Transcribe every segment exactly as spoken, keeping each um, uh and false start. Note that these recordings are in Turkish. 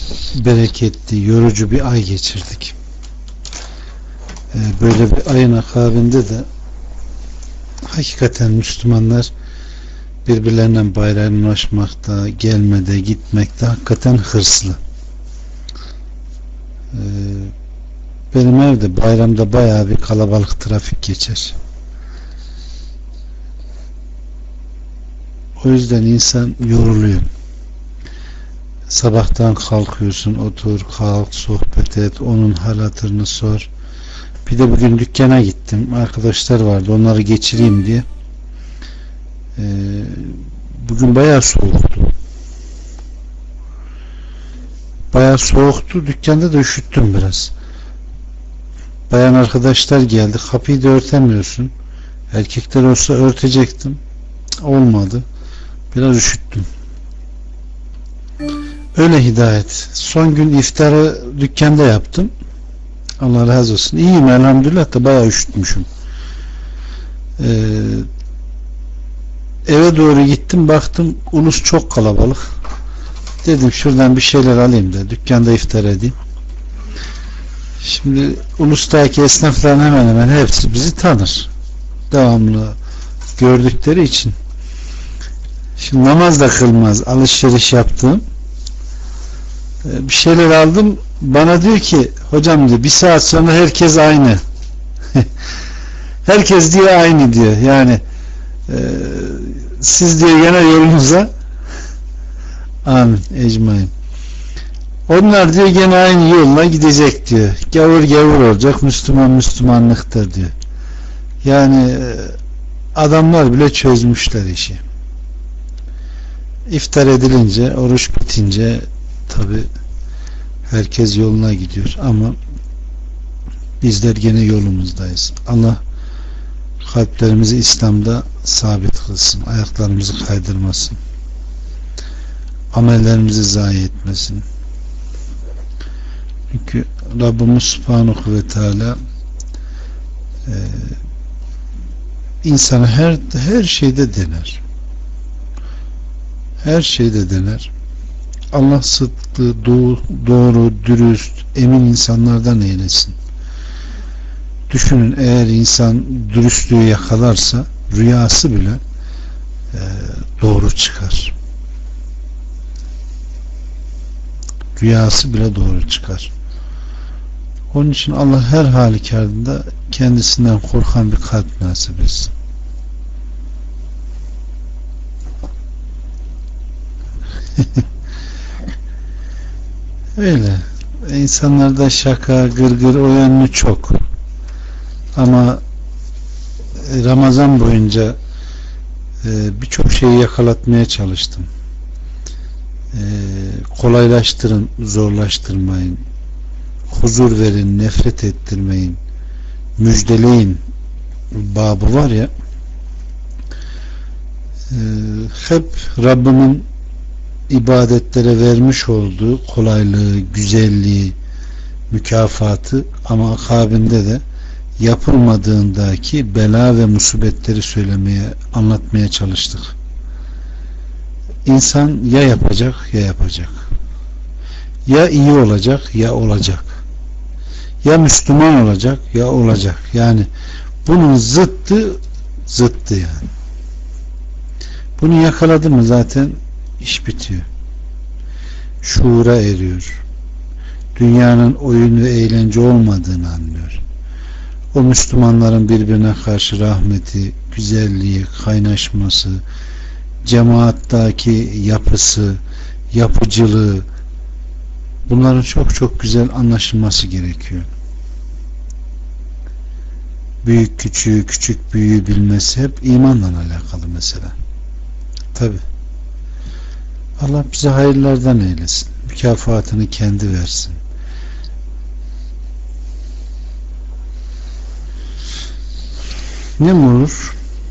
bereketli, yorucu bir ay geçirdik. Böyle bir ayın akabinde de hakikaten Müslümanlar birbirlerine bayramlaşmakta, gelmede, gitmekte hakikaten hırslı. Benim evde bayramda bayağı bir kalabalık trafik geçer. O yüzden insan yoruluyor. Sabahtan kalkıyorsun, otur, kalk, sohbet et, onun hal hatırını sor. Bir de bugün dükkana gittim. Arkadaşlar vardı, onları geçireyim diye. Ee, bugün bayağı soğuktu. Bayağı soğuktu. Dükkanda da üşüttüm biraz. Bayan arkadaşlar geldi. Kapıyı da örtemiyorsun. Erkekler olsa örtecektim. Olmadı. Biraz üşüttüm. Öyle hidayet. Son gün iftarı dükkanda yaptım. Allah razı olsun. İyiyim elhamdülillah da bayağı üşütmüşüm. Ee, eve doğru gittim. Baktım ulus çok kalabalık. Dedim şuradan bir şeyler alayım da dükkanda iftar edeyim. Şimdi ulustaki esnafların hemen hemen hepsi bizi tanır. Devamlı gördükleri için. Şimdi namaz da kılmaz. Alışveriş yaptım. Bir şeyler aldım. Bana diyor ki hocam diyor bir saat sonra herkes aynı. Herkes diyor aynı diyor. Yani e, siz diyor gene yolunuza amin ecmaîn. Onlar diyor gene aynı yolla gidecek diyor. Gavur gavur olacak, Müslüman Müslümanlıktır diyor. Yani adamlar bile çözmüşler işi. İftar edilince, oruç bitince tabi herkes yoluna gidiyor ama bizler gene yolumuzdayız. Allah kalplerimizi İslam'da sabit kılsın. Ayaklarımızı kaydırmasın. Amellerimizi zayi etmesin. Çünkü Rabbimiz Subhanahu ve Teala e, insanı her her şeyde dener. Her şeyde dener. Allah sıdkı, doğru, doğru, dürüst, emin insanlardan eylesin. Düşünün eğer insan dürüstlüğü yakalarsa rüyası bile e, doğru çıkar. Rüyası bile doğru çıkar. Onun için Allah her halükarda kendisinden korkan bir kalp nasip etsin. Öyle. İnsanlarda şaka, gırgır o yönlü çok. Ama Ramazan boyunca e, birçok şeyi yakalatmaya çalıştım. E, kolaylaştırın, zorlaştırmayın. Huzur verin, nefret ettirmeyin. Müjdeleyin babı var ya, e, hep Rabbimin ibadetlere vermiş olduğu kolaylığı, güzelliği, mükafatı ama akabinde de yapılmadığındaki bela ve musibetleri söylemeye, anlatmaya çalıştık. İnsan ya yapacak ya yapacak. Ya iyi olacak ya olacak. Ya Müslüman olacak ya olacak. Yani bunun zıttı zıttı yani. Bunu yakaladı mı zaten iş bitiyor. Şuura eriyor. Dünyanın oyun ve eğlence olmadığını anlıyor. O Müslümanların birbirine karşı rahmeti, güzelliği, kaynaşması, cemaattaki yapısı, yapıcılığı, bunların çok çok güzel anlaşılması gerekiyor. Büyük küçüğü, küçük büyüğü bilmesi hep imanla alakalı mesela. Tabi. Allah bize hayırlardan eylesin. Mükafatını kendi versin. Ne mi olur?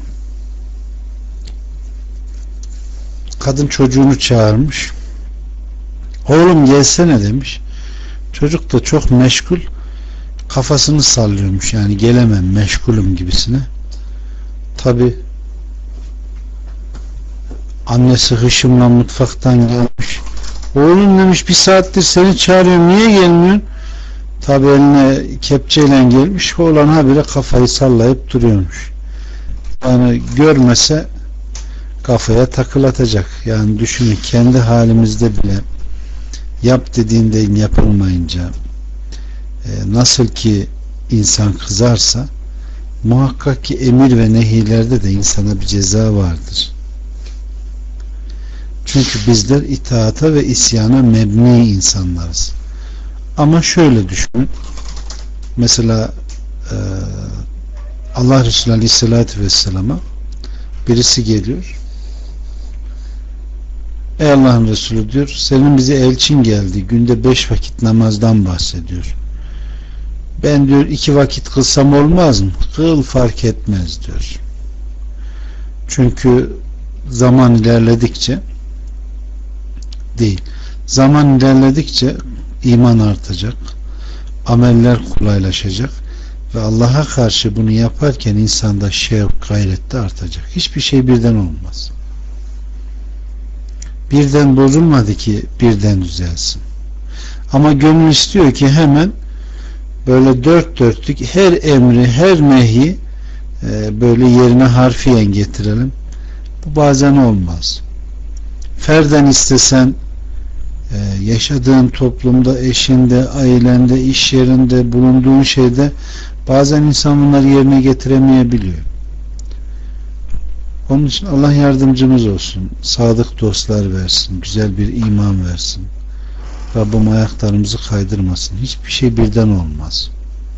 Kadın çocuğunu çağırmış. Oğlum gelsene demiş. Çocuk da çok meşgul, kafasını sallıyormuş, yani gelemem, meşgulüm gibisine. Tabi annesi hışımla mutfaktan gelmiş. Oğlum demiş bir saattir seni çağırıyorum, niye gelmiyorsun? Tabi eline kepçeyle gelmiş, oğlan habire kafayı sallayıp duruyormuş. Yani görmese kafaya takılatacak. Yani düşünün, kendi halimizde bile yap dediğinde yapılmayınca e, nasıl ki insan kızarsa, muhakkak ki emir ve nehilerde de insana bir ceza vardır. Çünkü bizler itaata ve isyana mebni insanlarız. Ama şöyle düşünün. Mesela e, Allah Resulü Aleyhisselatü Vesselam'a birisi geliyor. Ey Allah'ın Resulü diyor, senin bize elçin geldi. Günde beş vakit namazdan bahsediyor. Ben diyor iki vakit kılsam olmaz mı? Kıl, fark etmez diyor. Çünkü zaman ilerledikçe değil. Zaman ilerledikçe iman artacak. Ameller kolaylaşacak. Ve Allah'a karşı bunu yaparken insanda şevk, gayret de artacak. Hiçbir şey birden olmaz. Birden bozulmadı ki birden düzelsin. Ama gönül istiyor ki hemen böyle dört dörtlük her emri, her nehi e, böyle yerine harfiyen getirelim. Bu bazen olmaz. Ferden istesen e, yaşadığın toplumda, eşinde, ailende, iş yerinde, bulunduğun şeyde bazen insan bunları yerine getiremeyebiliyor. Onun için Allah yardımcımız olsun. Sadık dostlar versin. Güzel bir iman versin. Rabbim ayaklarımızı kaydırmasın. Hiçbir şey birden olmaz.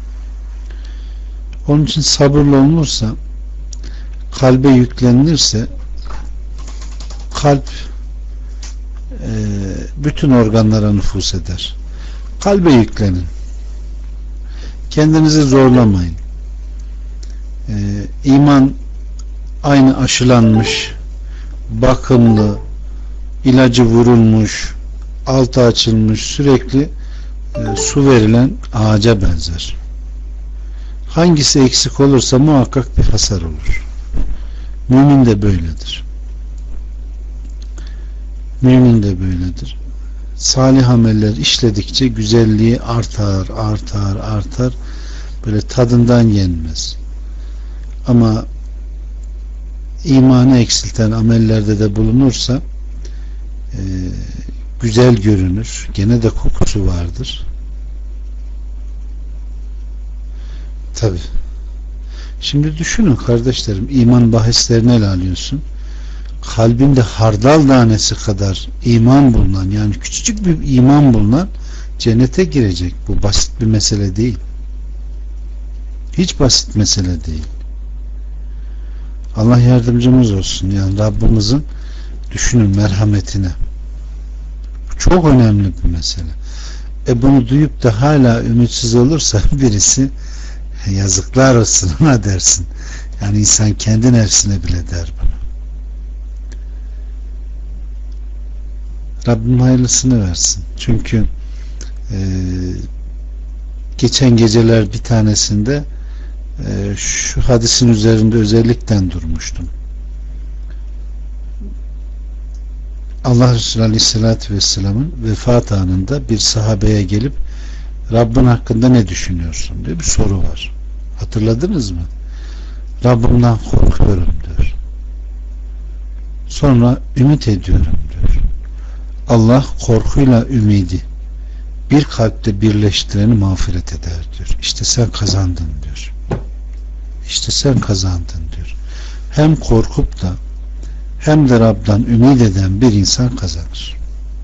Onun için sabırlı olunursa, kalbe yüklenilirse, kalp e, bütün organlara nüfuz eder. Kalbe yüklenin. Kendinizi zorlamayın. E, iman aynı aşılanmış, bakımlı, ilacı vurulmuş, altı açılmış, sürekli e, su verilen ağaca benzer. Hangisi eksik olursa muhakkak bir hasar olur. Mümin de böyledir. Mümin de böyledir. Salih ameller işledikçe güzelliği artar, artar, artar. Böyle tadından yenmez. Ama imanı eksilten amellerde de bulunursa e, güzel görünür. Gene de kokusu vardır. Tabi. Şimdi düşünün kardeşlerim, iman bahislerini ele alıyorsun. Kalbinde hardal tanesi kadar iman bulunan, yani küçücük bir iman bulunan cennete girecek. Bu basit bir mesele değil. Hiç basit mesele değil. Allah yardımcımız olsun. Yani Rabbimizin düşünün merhametine. Bu çok önemli bir mesele. E bunu duyup da hala ümitsiz olursa birisi yazıklar olsun ona dersin. Yani insan kendi nefsine bile der bunu. Rabbim hayırlısını versin. Çünkü e, geçen geceler bir tanesinde e, şu hadisin üzerinde özellikle durmuştum. Allah Resulü Aleyhisselatü Vesselam'ın vefat anında bir sahabeye gelip Rabbin hakkında ne düşünüyorsun diye bir soru var. Hatırladınız mı? Rabbimden korkuyorum diyor. Sonra ümit ediyorum diyor. Allah korkuyla ümidi bir kalpte birleştireni mağfiret eder diyor. İşte sen kazandın diyor. İşte sen kazandın diyor. Hem korkup da hem de Rab'dan ümit eden bir insan kazanır.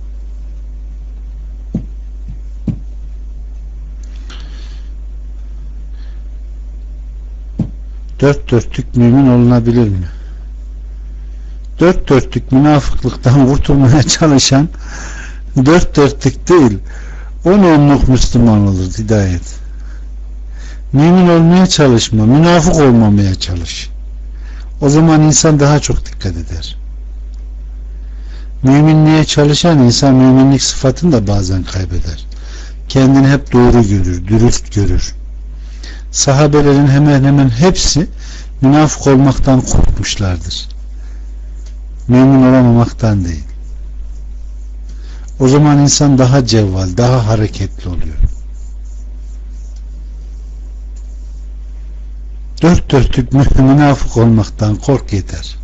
Dört dörtlük mümin olunabilir mi? Dört dörtlük münafıklıktan kurtulmaya çalışan dört dörtlük değil, on onluk Müslüman olur hidayet. Mümin olmaya çalışma, münafık olmamaya çalış. O zaman insan daha çok dikkat eder. Müminliğe çalışan insan müminlik sıfatını da bazen kaybeder. Kendini hep doğru görür, dürüst görür. Sahabelerin hemen hemen hepsi münafık olmaktan korkmuşlardır. Mümin olamamaktan değil. O zaman insan daha cevval, daha hareketli oluyor. Dört dörtlük münafık olmaktan kork yeter.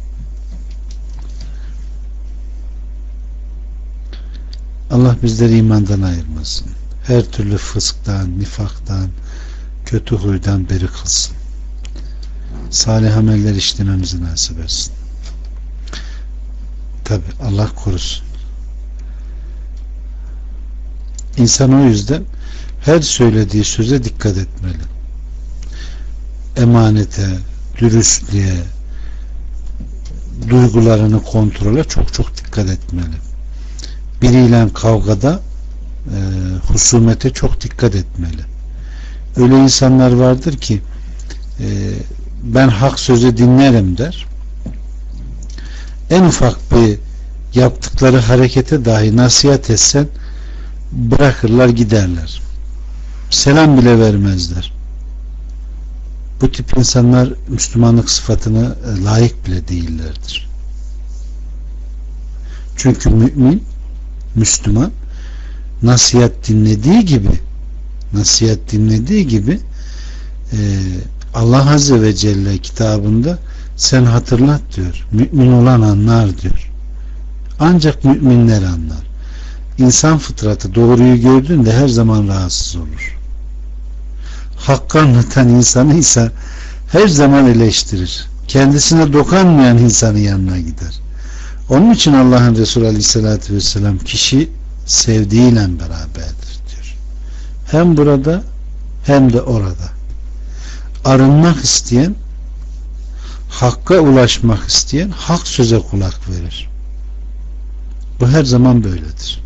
Allah bizleri imandan ayırmasın. Her türlü fısktan, nifaktan, kötü huydan beri kılsın. Salih ameller işlememizi nasip etsin. Tabi Allah korusun. İnsan o yüzden her söylediği söze dikkat etmeli. Emanete, dürüstlüğe, duygularını kontrole çok çok dikkat etmeli. Biriyle kavgada e, husumete çok dikkat etmeli. Öyle insanlar vardır ki e, ben hak sözü dinlerim der. En ufak bir yaptıkları harekete dahi nasihat etsen bırakırlar giderler. Selam bile vermezler. Bu tip insanlar Müslümanlık sıfatına layık bile değillerdir. Çünkü mümin, Müslüman nasihat dinlediği gibi nasihat dinlediği gibi e, Allah Azze ve Celle kitabında sen hatırlat diyor. Mümin olan anlar diyor. Ancak müminler anlar. İnsan fıtratı doğruyu gördüğünde her zaman rahatsız olur. Hakkı anlatan insanı ise her zaman eleştirir. Kendisine dokanmayan insanın yanına gider. Onun için Allah'ın Resulü Aleyhisselatü Vesselam kişi sevdiğiyle beraberdir diyor. Hem burada hem de orada. Arınmak isteyen, hakka ulaşmak isteyen hak söze kulak verir. Bu her zaman böyledir.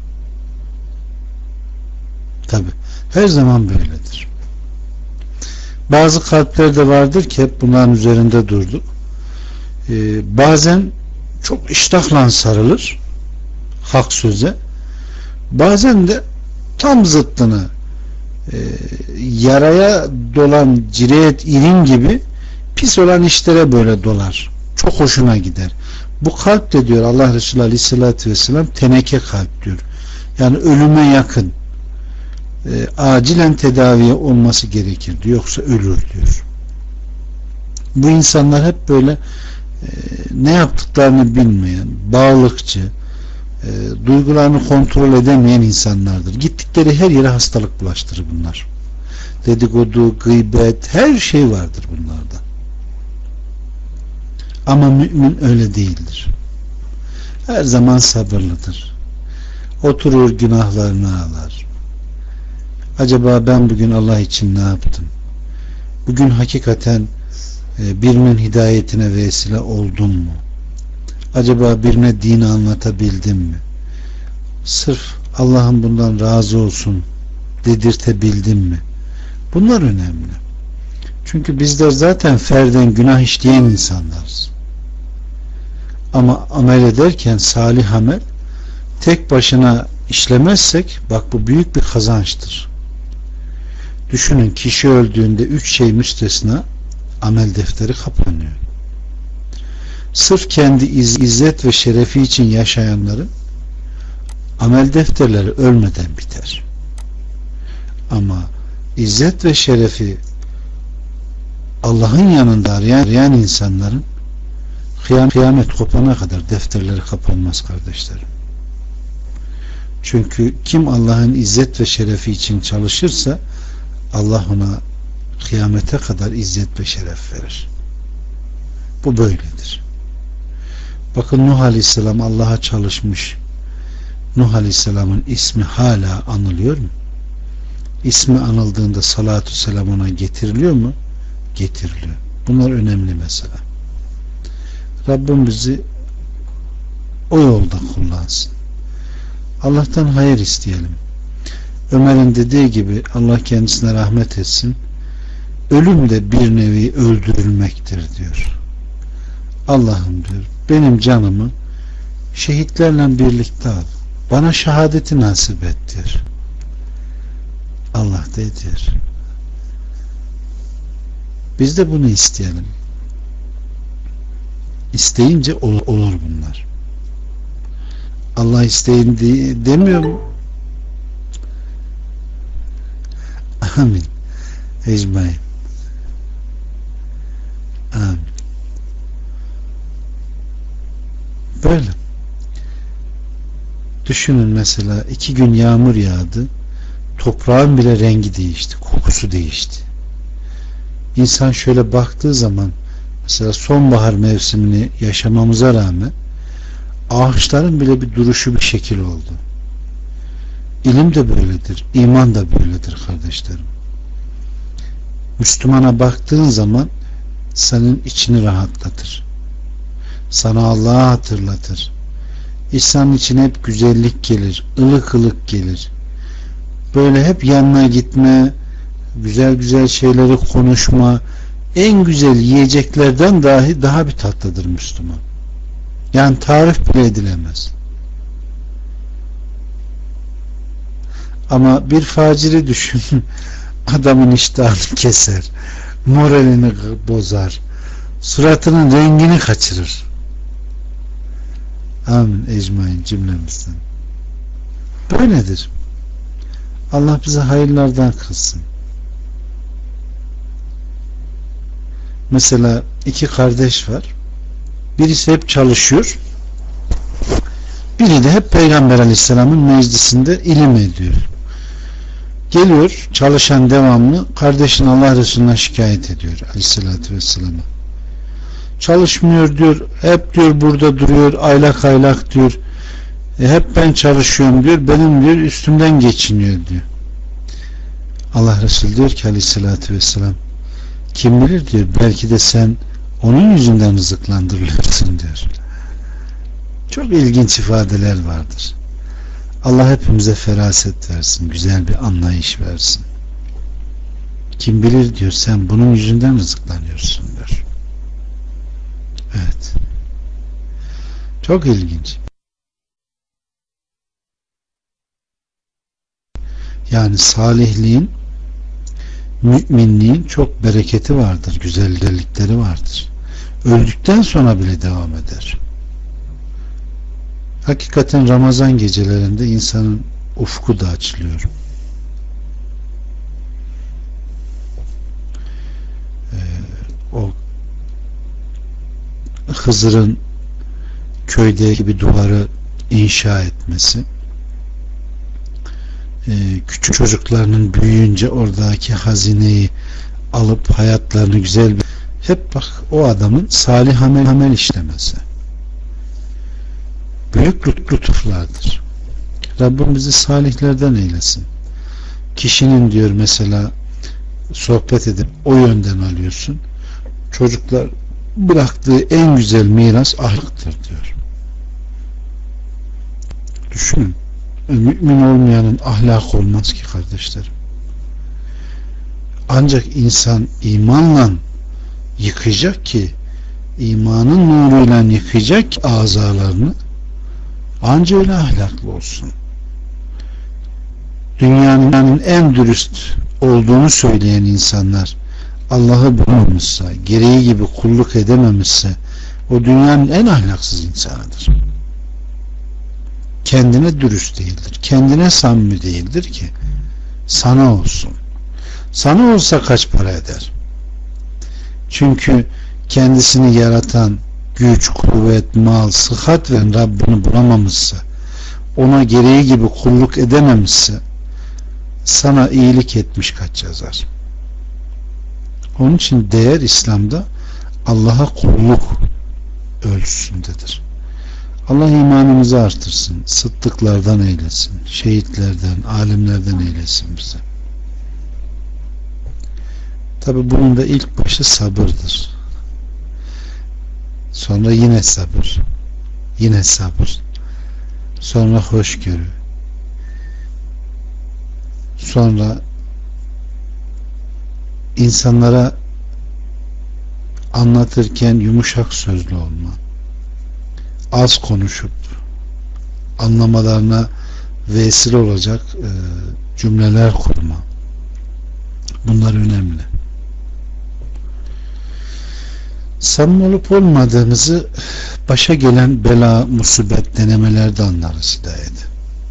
Tabi her zaman böyledir. Bazı kalplerde vardır ki hep bunların üzerinde durduk. Ee, bazen çok iştahla sarılır hak söze. Bazen de tam zıttını e, yaraya dolan cireyet irin gibi pis olan işlere böyle dolar. Çok hoşuna gider. Bu kalp de diyor Allah Resulü Aleyhisselatü Vesselam teneke kalp diyor. Yani ölüme yakın. E, acilen tedaviye olması gerekir diyor. Yoksa ölür diyor. Bu insanlar hep böyle e, ne yaptıklarını bilmeyen, bağlıkçı, e, duygularını kontrol edemeyen insanlardır. Gittikleri her yere hastalık bulaştırır bunlar. Dedikodu, gıybet, her şey vardır bunlarda. Ama mümin öyle değildir. Her zaman sabırlıdır. Oturur günahlarını ağlar. Acaba ben bugün Allah için ne yaptım? Bugün hakikaten e, birinin hidayetine vesile oldun mu? Acaba birine dini anlatabildim mi? Sırf Allah'ın bundan razı olsun dedirtebildim mi? Bunlar önemli. Çünkü bizler zaten ferden günah işleyen insanlarız. Ama amel ederken salih amel tek başına işlemezsek bak bu büyük bir kazançtır. Düşünün kişi öldüğünde üç şey müstesna amel defteri kapanıyor. Sırf kendi iz, izzet ve şerefi için yaşayanların amel defterleri ölmeden biter. Ama izzet ve şerefi Allah'ın yanında arayan, arayan insanların kıyamet kopana kadar defterleri kapanmaz kardeşlerim. Çünkü kim Allah'ın izzet ve şerefi için çalışırsa Allah ona kıyamete kadar izzet ve şeref verir. Bu böyledir. Bakın Nuh Aleyhisselam Allah'a çalışmış. Nuh Aleyhisselam'ın ismi hala anılıyor mu? İsmi anıldığında salatü selam ona getiriliyor mu? Getiriliyor. Bunlar önemli mesela. Rabbim bizi o yolda kullansın. Allah'tan hayır isteyelim. Ömer'in dediği gibi Allah kendisine rahmet etsin. Ölüm de bir nevi öldürülmektir diyor. Allah'ım diyor benim canımı şehitlerle birlikte al. Bana şehadeti nasip et diyor. Allah da ediyor. Biz de bunu isteyelim. İsteyince olur, olur bunlar. Allah isteyin de, demiyor mu? Amin. Ecmaîn. Amin. Böyle. Düşünün mesela iki gün yağmur yağdı. Toprağın bile rengi değişti. Kokusu değişti. İnsan şöyle baktığı zaman mesela sonbahar mevsimini yaşamamıza rağmen ağaçların bile bir duruşu bir şekil oldu. İlim de böyledir. İman da böyledir kardeşlerim. Müslümana baktığın zaman senin içini rahatlatır. Sana Allah'ı hatırlatır. İnsanın içine hep güzellik gelir. Ilık ılık gelir. Böyle hep yanına gitme, güzel güzel şeyleri konuşma, en güzel yiyeceklerden dahi daha bir tatlıdır Müslüman. Yani tarif bile edilemez. Ama bir faciri düşün, adamın iştahını keser, moralini bozar, suratının rengini kaçırır. Amin ecmaîn cümlemizden. Böyledir. Allah bize hayırlardan kılsın. Mesela iki kardeş var. Birisi hep çalışıyor. Biri de hep Peygamber Aleyhisselam'ın meclisinde ilim ediyor. Geliyor çalışan devamlı kardeşin Allah Resulü'ne şikayet ediyor Aleyhisselatü Vesselam'a. Çalışmıyor diyor. Hep diyor burada duruyor. Aylak aylak diyor. E, hep ben çalışıyorum diyor. Benim diyor üstümden geçiniyor diyor. Allah Resulü diyor ki Aleyhisselatü Vesselam, kim bilir diyor, belki de sen onun yüzünden rızıklandırılıyorsun diyor. Çok ilginç ifadeler vardır. Allah hepimize feraset versin, güzel bir anlayış versin. Kim bilir diyor, sen bunun yüzünden rızıklanıyorsun diyor. Evet. Çok ilginç. Yani salihliğin, müminliğin çok bereketi vardır, güzellikleri vardır. Öldükten sonra bile devam eder. Hakikaten Ramazan gecelerinde insanın ufku da açılıyor. Ee, o Hızır'ın köydeki bir duvarı inşa etmesi, ee, küçük çocuklarının büyüyünce oradaki hazineyi alıp hayatlarını güzel bir, hep bak o adamın salih amel, amel işlemesi büyük lütuflardır. Rabbim bizi salihlerden eylesin. Kişinin diyor mesela sohbet edip o yönden alıyorsun, çocuklar bıraktığı en güzel miras ahlaktır diyor. Düşünün, mümin olmayanın ahlak olmaz ki kardeşlerim. Ancak insan imanla yıkayacak ki, imanın nuruyla yıkayacak ki azalarını, ancak öyle ahlaklı olsun. Dünyanın en dürüst olduğunu söyleyen insanlar Allah'ı bulmamışsa, gereği gibi kulluk edememişse, o dünyanın en ahlaksız insanıdır. Kendine dürüst değildir. Kendine samimi değildir ki sana olsun. Sana olsa kaç para eder? Çünkü kendisini yaratan güç, kuvvet, mal, sıhhat veren Rabbini bulamamışsa, ona gereği gibi kulluk edememişse, sana iyilik etmiş kaç yazar? Onun için değer İslam'da Allah'a kulluk ölçüsündedir. Allah imanımızı artırsın, sıddıklardan eylesin, şehitlerden, alimlerden eylesin bize. Tabi bunun da ilk başı sabırdır. Sonra yine sabır, yine sabır, sonra hoşgörü, sonra insanlara anlatırken yumuşak sözlü olma, az konuşup anlamalarına vesile olacak e, cümleler kurma. Bunlar önemli. Samimi olup olmadığımızı başa gelen bela, musibet, denemelerde anlarız hidayet.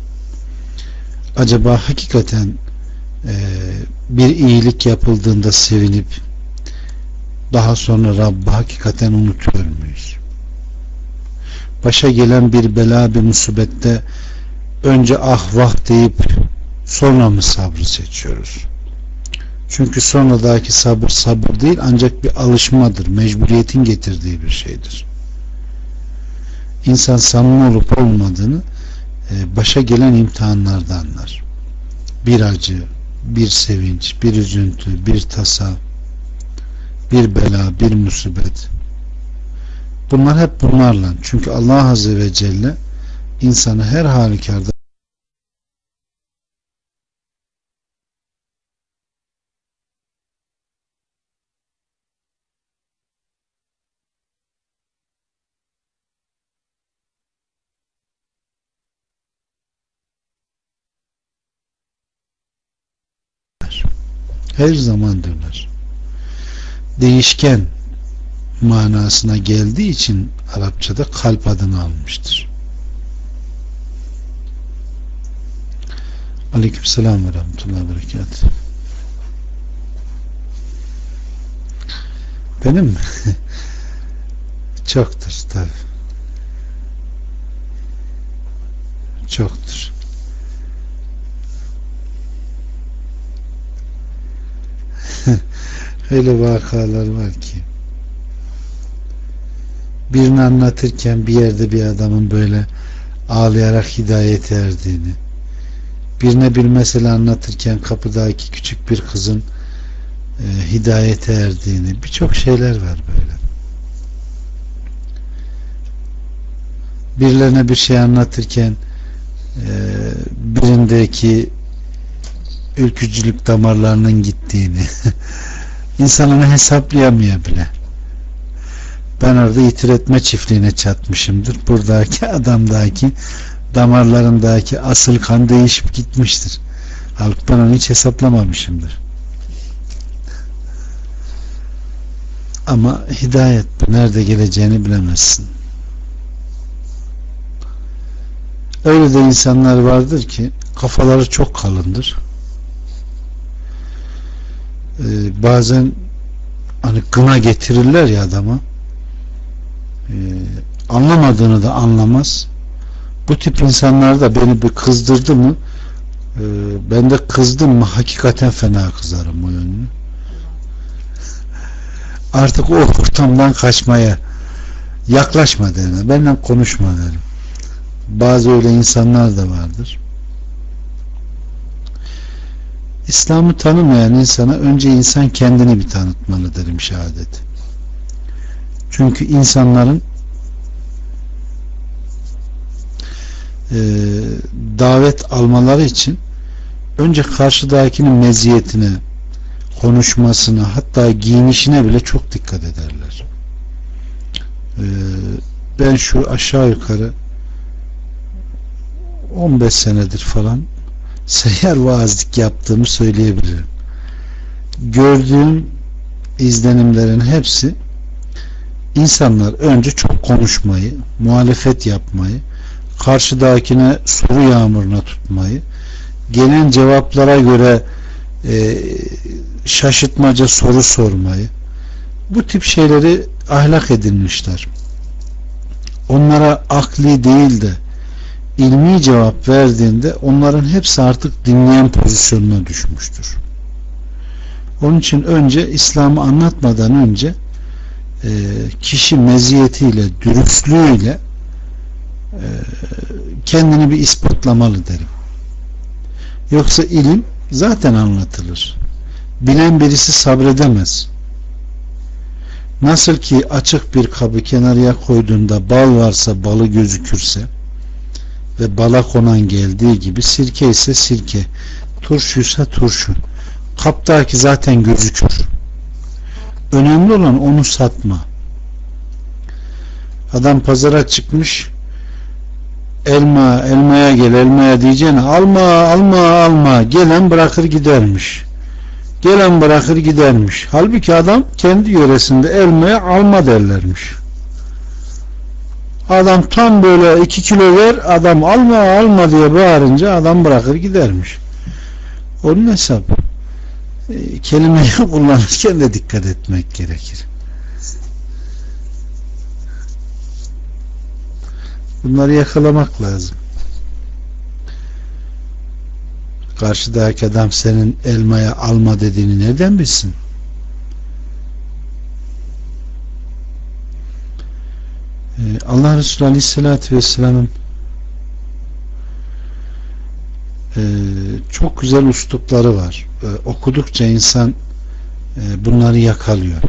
Acaba hakikaten e, bir iyilik yapıldığında sevinip daha sonra Rabb'i hakikaten unutuyor muyuz? Başa gelen bir bela, bir musibette önce ah vah deyip sonra mı sabrı seçiyoruz? Çünkü sonradaki sabır sabır değil, ancak bir alışmadır, mecburiyetin getirdiği bir şeydir. İnsan samimi olup olmadığını başa gelen imtihanlarda anlar. Bir acı, bir sevinç, bir üzüntü, bir tasa, bir bela, bir musibet. Bunlar hep bunlarla. Çünkü Allah Azze ve Celle insanı her halükarda her zaman döner. Değişken manasına geldiği için Arapçada kalp adını almıştır. Aleykümselam ve rahmetullahi ve berekatuhu. Benim mi? Çoktur tabi. Çoktur. Öyle vakalar var ki birini anlatırken bir yerde bir adamın böyle ağlayarak hidayete erdiğini, birine bir mesele anlatırken kapıdaki küçük bir kızın e, hidayete erdiğini, birçok şeyler var böyle. Birilerine bir şey anlatırken e, birindeki ülkücülük damarlarının gittiğini insan onu hesaplayamıyor bile. Ben orada itir etme çiftliğine çatmışımdır. Buradaki adamdaki damarlarındaki asıl kan değişip gitmiştir. Halbuki ben onu hiç hesaplamamışımdır. Ama hidayet bu. Nerede geleceğini bilemezsin. Öyle de insanlar vardır ki kafaları çok kalındır. Ee, bazen hani gına getirirler ya adama, ee, anlamadığını da anlamaz. Bu tip insanlar da beni bir kızdırdı mı, e, ben de kızdım mı hakikaten fena kızarım o yönünü. Artık o ortamdan kaçmaya yaklaşma derim. Benimle konuşma derim. Bazı öyle insanlar da vardır. İslam'ı tanımayan insana önce insan kendini bir tanıtmalı derim şehadet. Çünkü insanların e, davet almaları için önce karşıdakinin meziyetine, konuşmasına, hatta giyinişine bile çok dikkat ederler. E, ben şu aşağı yukarı on beş senedir falan seyyar vaazlık yaptığımı söyleyebilirim. Gördüğüm izlenimlerin hepsi insanlar önce çok konuşmayı, muhalefet yapmayı, karşıdakine soru yağmuruna tutmayı, gelen cevaplara göre e, şaşırtmaca soru sormayı, bu tip şeyleri ahlak edinmişler. Onlara akli değil de ilmi cevap verdiğinde onların hepsi artık dinleyen pozisyonuna düşmüştür. Onun için önce İslam'ı anlatmadan önce e, kişi meziyetiyle, dürüstlüğüyle e, kendini bir ispatlamalı derim. Yoksa ilim zaten anlatılır. Bilen birisi sabredemez. Nasıl ki açık bir kabı kenarıya koyduğunda bal varsa balı gözükürse ve bala konan geldiği gibi, sirke ise sirke, turşuysa turşu, kaptaki zaten gözükür. Önemli olan onu satma. Adam pazara çıkmış, elma elmaya gel elmaya diyeceğine alma alma alma, gelen bırakır gidermiş. Gelen bırakır gidermiş. Halbuki adam kendi yöresinde elmaya alma derlermiş. Adam tam böyle iki kilo ver, adam alma alma diye bağırınca adam bırakır gidermiş. Onun hesabı. E, kelimeyi kullanırken de dikkat etmek gerekir. Bunları yakalamak lazım. Karşıdaki adam senin elmaya alma dediğini nereden bilsin? Ee, Allah Resulü Aleyhisselatü Vesselam'ın e, çok güzel üslupları var. E, okudukça insan e, bunları yakalıyor.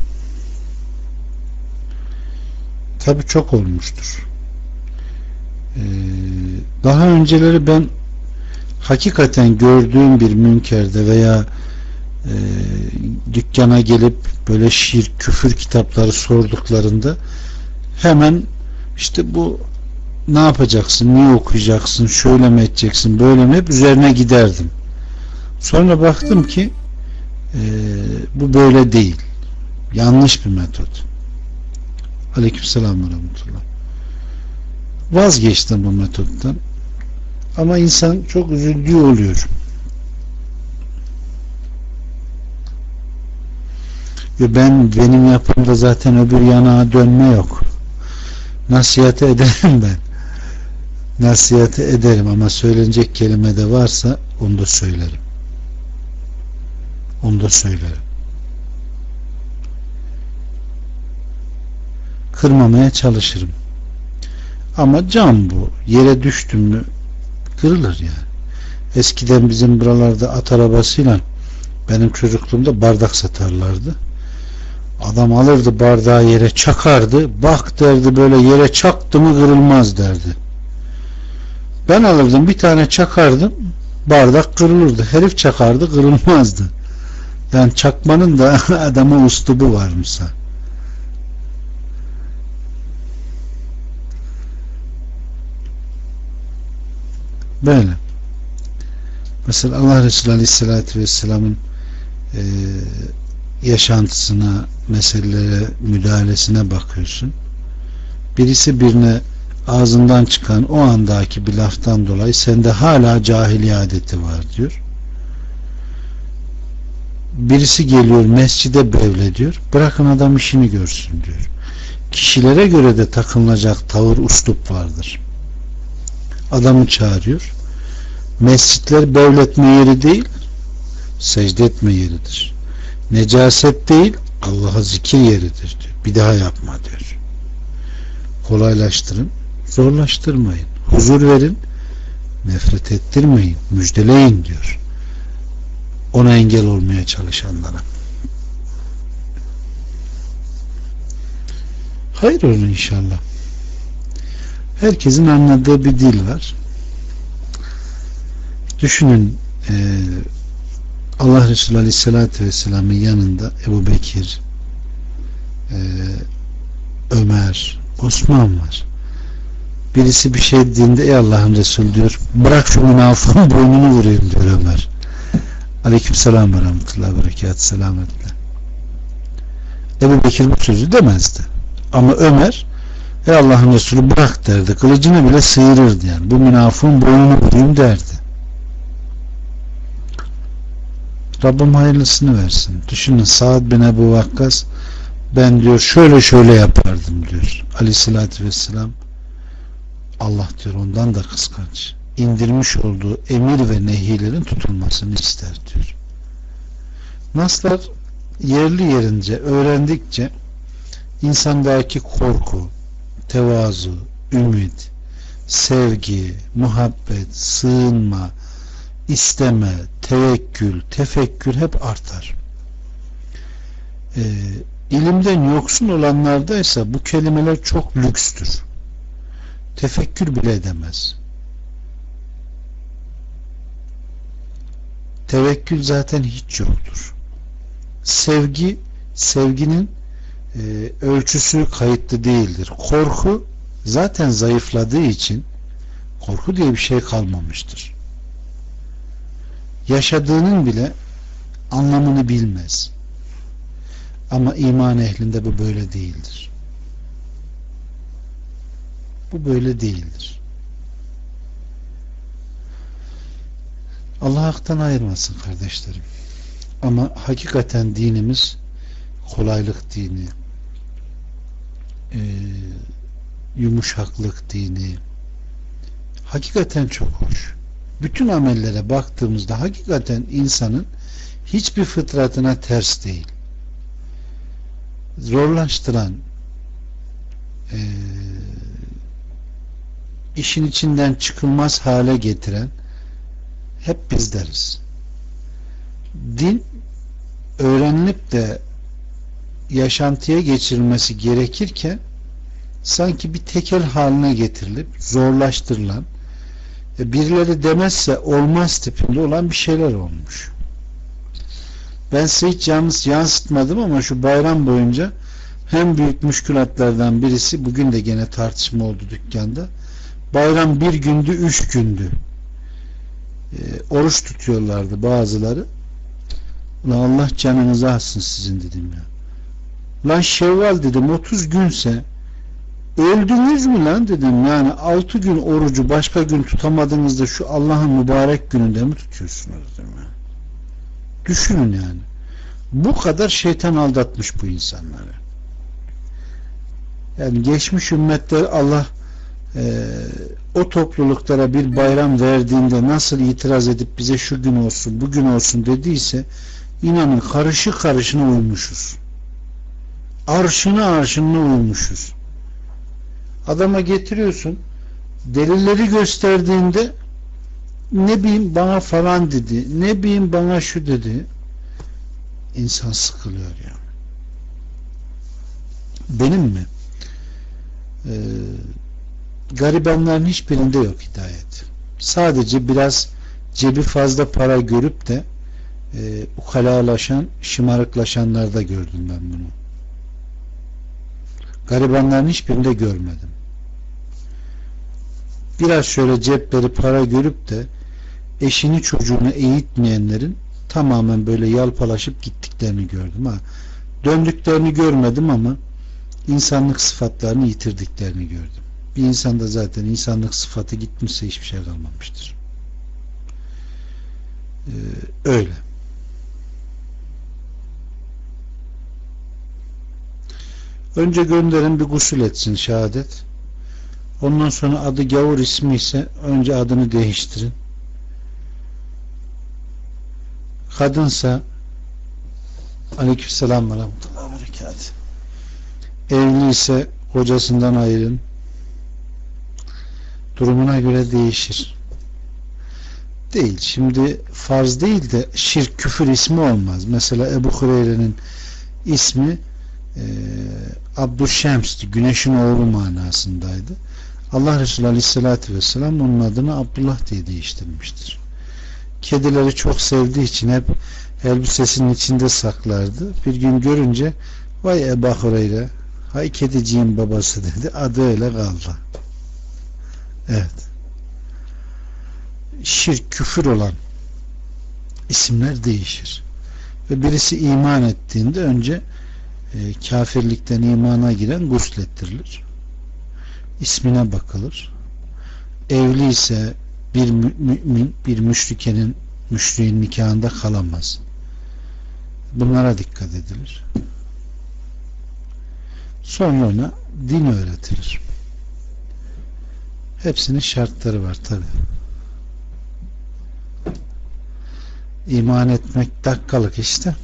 Tabii çok olmuştur. E, daha önceleri ben hakikaten gördüğüm bir münkerde veya e, dükkana gelip böyle şiir, küfür kitapları sorduklarında hemen işte bu ne yapacaksın, niye okuyacaksın, şöyle mi edeceksin, böyle mi, hep üzerine giderdim. Sonra baktım ki e, bu böyle değil. Yanlış bir metot. Aleykümselam ve rahmetullah. Vazgeçtim bu metottan. Ama insan çok üzüldüğü oluyor. Ve ben benim yapımda zaten öbür yana dönme yok. Nasihate ederim ben. Nasihate ederim ama söylenecek kelime de varsa onu da söylerim. Onu da söylerim. Kırmamaya çalışırım. Ama cam bu. Yere düştüm mü kırılır yani. Eskiden bizim buralarda at arabasıyla benim çocukluğumda bardak satarlardı. Adam alırdı bardağı yere çakardı. Bak derdi, böyle yere çaktı mı kırılmaz derdi. Ben alırdım bir tane çakardım, bardak kırılırdı. Herif çakardı, kırılmazdı. Yani çakmanın da adama üslubu varmış. Böyle. Mesela Allah Resulü Aleyhisselatü Vesselam'ın e, yaşantısına, meselelere, müdahalesine bakıyorsun. Birisi birine ağzından çıkan o andaki bir laftan dolayı sende hala cahiliye adeti var diyor. Birisi geliyor mescide bevlediyor. Bırakın adam işini görsün diyor. Kişilere göre de takınılacak tavır, uslup vardır. Adamı çağırıyor. Mescitler bevletme yeri değil, secde etme yeridir. Necaset değil, Allah'a zikir yeridir diyor. Bir daha yapma diyor. Kolaylaştırın, zorlaştırmayın. Huzur verin, nefret ettirmeyin, müjdeleyin diyor. Ona engel olmaya çalışanlara. Hayır olur inşallah. Herkesin anladığı bir dil var. Düşünün e, Allah Resulü Aleyhisselatü Vesselam'ın yanında Ebu Bekir, e, Ömer, Osman var. Birisi bir şey dediğinde ey Allah'ın Resulü diyor, bırak şu münafığın boynunu vurayım diyor Ömer. Aleykümselam ve rahmetullahi ve berekatü, selametle. Ebu Bekir bu sözü demezdi. Ama Ömer ey Allah'ın Resulü bırak derdi. Kılıcını bile sıyırırdı yani. Bu münafığın boynunu vurayım derdi. Rabbim hayırlısını versin. Düşünün Sa'd bin Ebu Vakkas, ben diyor şöyle şöyle yapardım diyor. Aleyhissalatü vesselam, Allah diyor ondan da kıskanç. İndirmiş olduğu emir ve nehilerin tutulmasını ister diyor. Naslar yerli yerince öğrendikçe insandaki korku, tevazu, ümit, sevgi, muhabbet, sığınma, isteme, tevekkül, tefekkür hep artar. Ee, ilimden yoksun olanlarda ise bu kelimeler çok lükstür. Tefekkür bile edemez. Tevekkül zaten hiç yoktur. Sevgi, sevginin e, ölçüsü kayıtlı değildir. Korku zaten zayıfladığı için korku diye bir şey kalmamıştır. Yaşadığının bile Anlamını bilmez. Ama iman ehlinde bu böyle değildir. Bu böyle değildir. Allah haktan ayırmasın kardeşlerim. Ama hakikaten dinimiz kolaylık dini, e, yumuşaklık dini, hakikaten çok hoş. Bütün amellere baktığımızda hakikaten insanın hiçbir fıtratına ters değil. Zorlaştıran, e, işin içinden çıkılmaz hale getiren hep bizleriz. Din öğrenilip de yaşantıya geçirilmesi gerekirken sanki bir tekel haline getirilip zorlaştırılan, birileri demezse olmaz tipinde olan bir şeyler olmuş. Ben size hiç yalnız yansıtmadım ama şu bayram boyunca en büyük müşkülatlardan birisi, bugün de gene tartışma oldu dükkanda. Bayram bir gündü, üç gündü. E, oruç tutuyorlardı bazıları. Ulan Allah canınızı alsın sizin dedim ya. Lan Şevval dedim otuz günse öldünüz mü lan dedim. Yani altı gün orucu başka gün tutamadığınızda şu Allah'ın mübarek gününde mi tutuyorsunuz dedim ya. Düşünün yani. Bu kadar şeytan aldatmış bu insanları. Yani geçmiş ümmetler Allah e, o topluluklara bir bayram verdiğinde nasıl itiraz edip bize şu gün olsun bugün olsun dediyse, inanın karışı karışına uymuşuz. Arşına arşına uymuşuz. Adama getiriyorsun, delilleri gösterdiğinde ne bileyim bana falan dedi, ne bileyim bana şu dedi. İnsan sıkılıyor ya. Benim mi? Ee, garibanların hiçbirinde yok hidayet. Sadece biraz cebi fazla para görüp de e, ukalalaşan, şımarıklaşanlarda gördüm ben bunu. Garibanların hiçbirinde görmedim. Biraz şöyle cepleri para görüp de eşini çocuğunu eğitmeyenlerin tamamen böyle yalpalaşıp gittiklerini gördüm. Ha, döndüklerini görmedim ama insanlık sıfatlarını yitirdiklerini gördüm. Bir insanda zaten insanlık sıfatı gitmişse hiçbir şey kalmamıştır. Ee, öyle. Önce gönderin bir gusül etsin şehadet. Ondan sonra adı gavur ismi ise önce adını değiştirin. Kadınsa aleykümselam ve rahmetullahi ve berekatuhu. Evli ise kocasından ayırın. Durumuna göre değişir. Değil. Şimdi farz değil de şirk, küfür ismi olmaz. Mesela Ebu Hureyre'nin ismi e, Abdüşşems'ti. Güneşin oğlu manasındaydı. Allah Resulü Aleyhisselatü Vesselam onun adını Abdullah diye değiştirmiştir. Kedileri çok sevdiği için hep elbisesinin içinde saklardı. Bir gün görünce vay Ebu Hureyre, hay kediciğin babası dedi. Adı öyle kaldı. Evet. Şirk, küfür olan isimler değişir. Ve birisi iman ettiğinde önce e, kafirlikten imana giren guslettirilir. İsmine bakılır. Evli ise bir mümin bir müşrikenin müşriğin nikahında kalamaz. Bunlara dikkat edilir. Sonra ona din öğretilir. Hepsinin şartları var tabi. İman etmek dakikalık işte.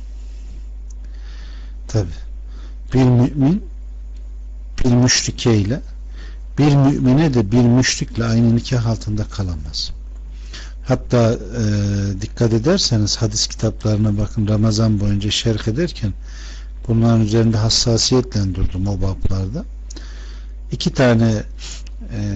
Tabi. Bir mümin bir müşrike ile, bir mümine de bir müşrikle aynı nikah altında kalamaz. Hatta e, dikkat ederseniz hadis kitaplarına bakın, Ramazan boyunca şerh ederken bunların üzerinde hassasiyetle durdum o bablarda. İki tane e,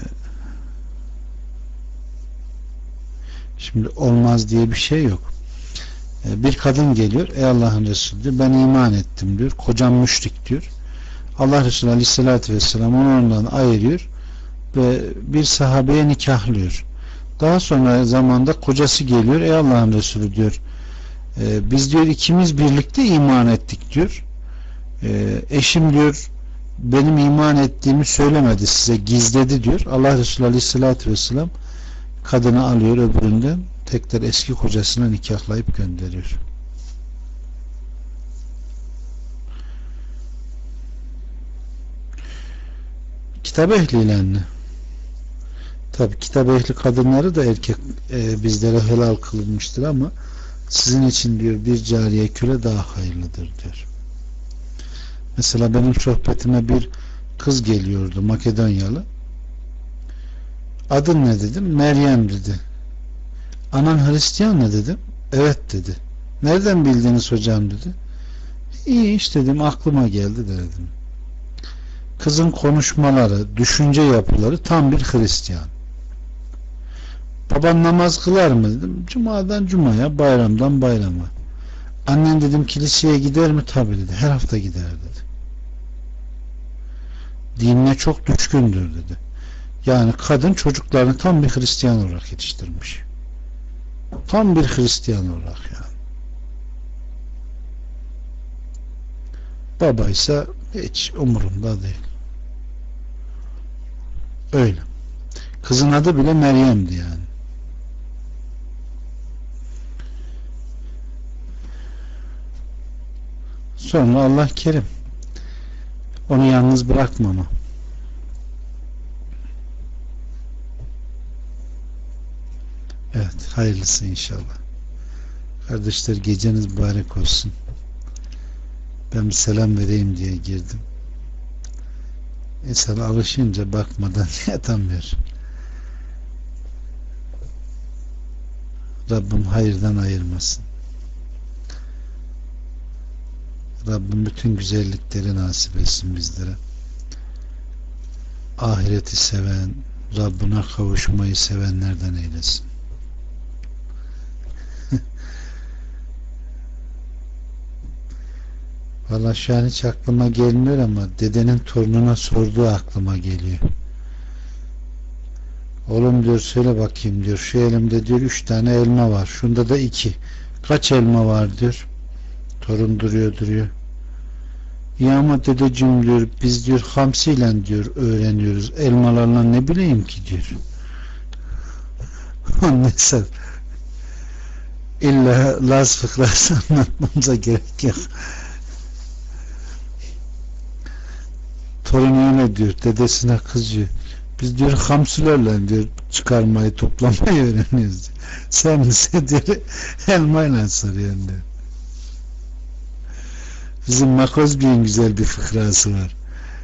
şimdi olmaz diye bir şey yok. E, bir kadın geliyor, ey Allah'ın Resulü diyor, ben iman ettim diyor, kocam müşrik diyor. Allah Resulü Aleyhisselatü Vesselam onu ondan ayırıyor ve bir sahabeye nikahlıyor. Daha sonra zamanda kocası geliyor, ey Allah'ın Resulü diyor, E, biz diyor ikimiz birlikte iman ettik diyor. E, eşim diyor benim iman ettiğimi söylemedi, size gizledi diyor. Allah Resulü Aleyhisselatü Vesselam kadını alıyor öbüründen, tekrar eski kocasına nikahlayıp gönderiyor. Kitap ehliyle ne? Tabi kitap ehli kadınları da erkek e, bizlere helal kılınmıştır ama sizin için diyor bir cariye köle daha hayırlıdır diyor. Mesela benim sohbetime bir kız geliyordu, Makedonyalı. Adın ne dedim? Meryem dedi. Anan Hristiyan mı dedim? Evet dedi. Nereden bildiniz hocam dedi. İyi işte dedim, aklıma geldi de dedim. Kızın konuşmaları, düşünce yapıları tam bir Hristiyan. Baban namaz kılar mı dedim. Cuma'dan cumaya, bayramdan bayrama. Annen dedim kiliseye gider mi? Tabii dedi. Her hafta gider dedi. Dinine çok düşkündür dedi. Yani kadın çocuklarını tam bir Hristiyan olarak yetiştirmiş. Tam bir Hristiyan olarak yani. Baba ise hiç umurunda değil. Öyle. Kızın adı bile Meryem'di yani. Sonra Allah kerim. Onu yalnız bırakmama. Evet, hayırlısı inşallah. Kardeşler, geceniz mübarek olsun. Ben bir selam vereyim diye girdim. İnsan alışınca bakmadan yatamıyor. Rabbim hayırdan ayırmasın. Rabbim bütün güzellikleri nasip etsin bizlere. Ahireti seven, Rabbine kavuşmayı sevenlerden eylesin. Valla şu an hiç aklıma gelmiyor ama dedenin torununa sorduğu aklıma geliyor. Oğlum diyor, söyle bakayım diyor, şu elimde diyor üç tane elma var, şunda da iki, kaç elma var diyor. Torun duruyor duruyor. Ya ama dedeciğim diyor, biz diyor hamsiyle diyor öğreniyoruz, elmalarla ne bileyim ki diyor. Neyse, illa Laz fıkrası anlatmamıza gerek yok. Torun öyle diyor, dedesine kızıyor. Biz diyor hamsilerle diyor çıkarmayı, toplamayı öğreniyoruz diyor. Sen ise diyor elmayla soruyorsun diyor. Bizim Makoz Bey'in güzel bir fıkrası var.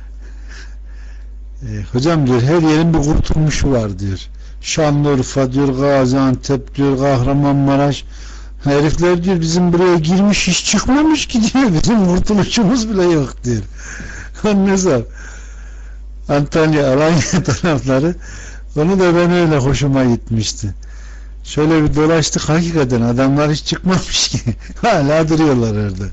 E, hocam diyor, her yerin bir kurtulmuşu var diyor. Şanlıurfa diyor, Gaziantep diyor, Kahramanmaraş. Herifler diyor bizim buraya girmiş, hiç çıkmamış ki diyor. Bizim kurtuluşumuz bile yok diyor. Mesela Antalya, Alanya tarafları, onu da ben öyle hoşuma gitmişti. Şöyle bir dolaştık, hakikaten adamlar hiç çıkmamış ki. Hala duruyorlar orada.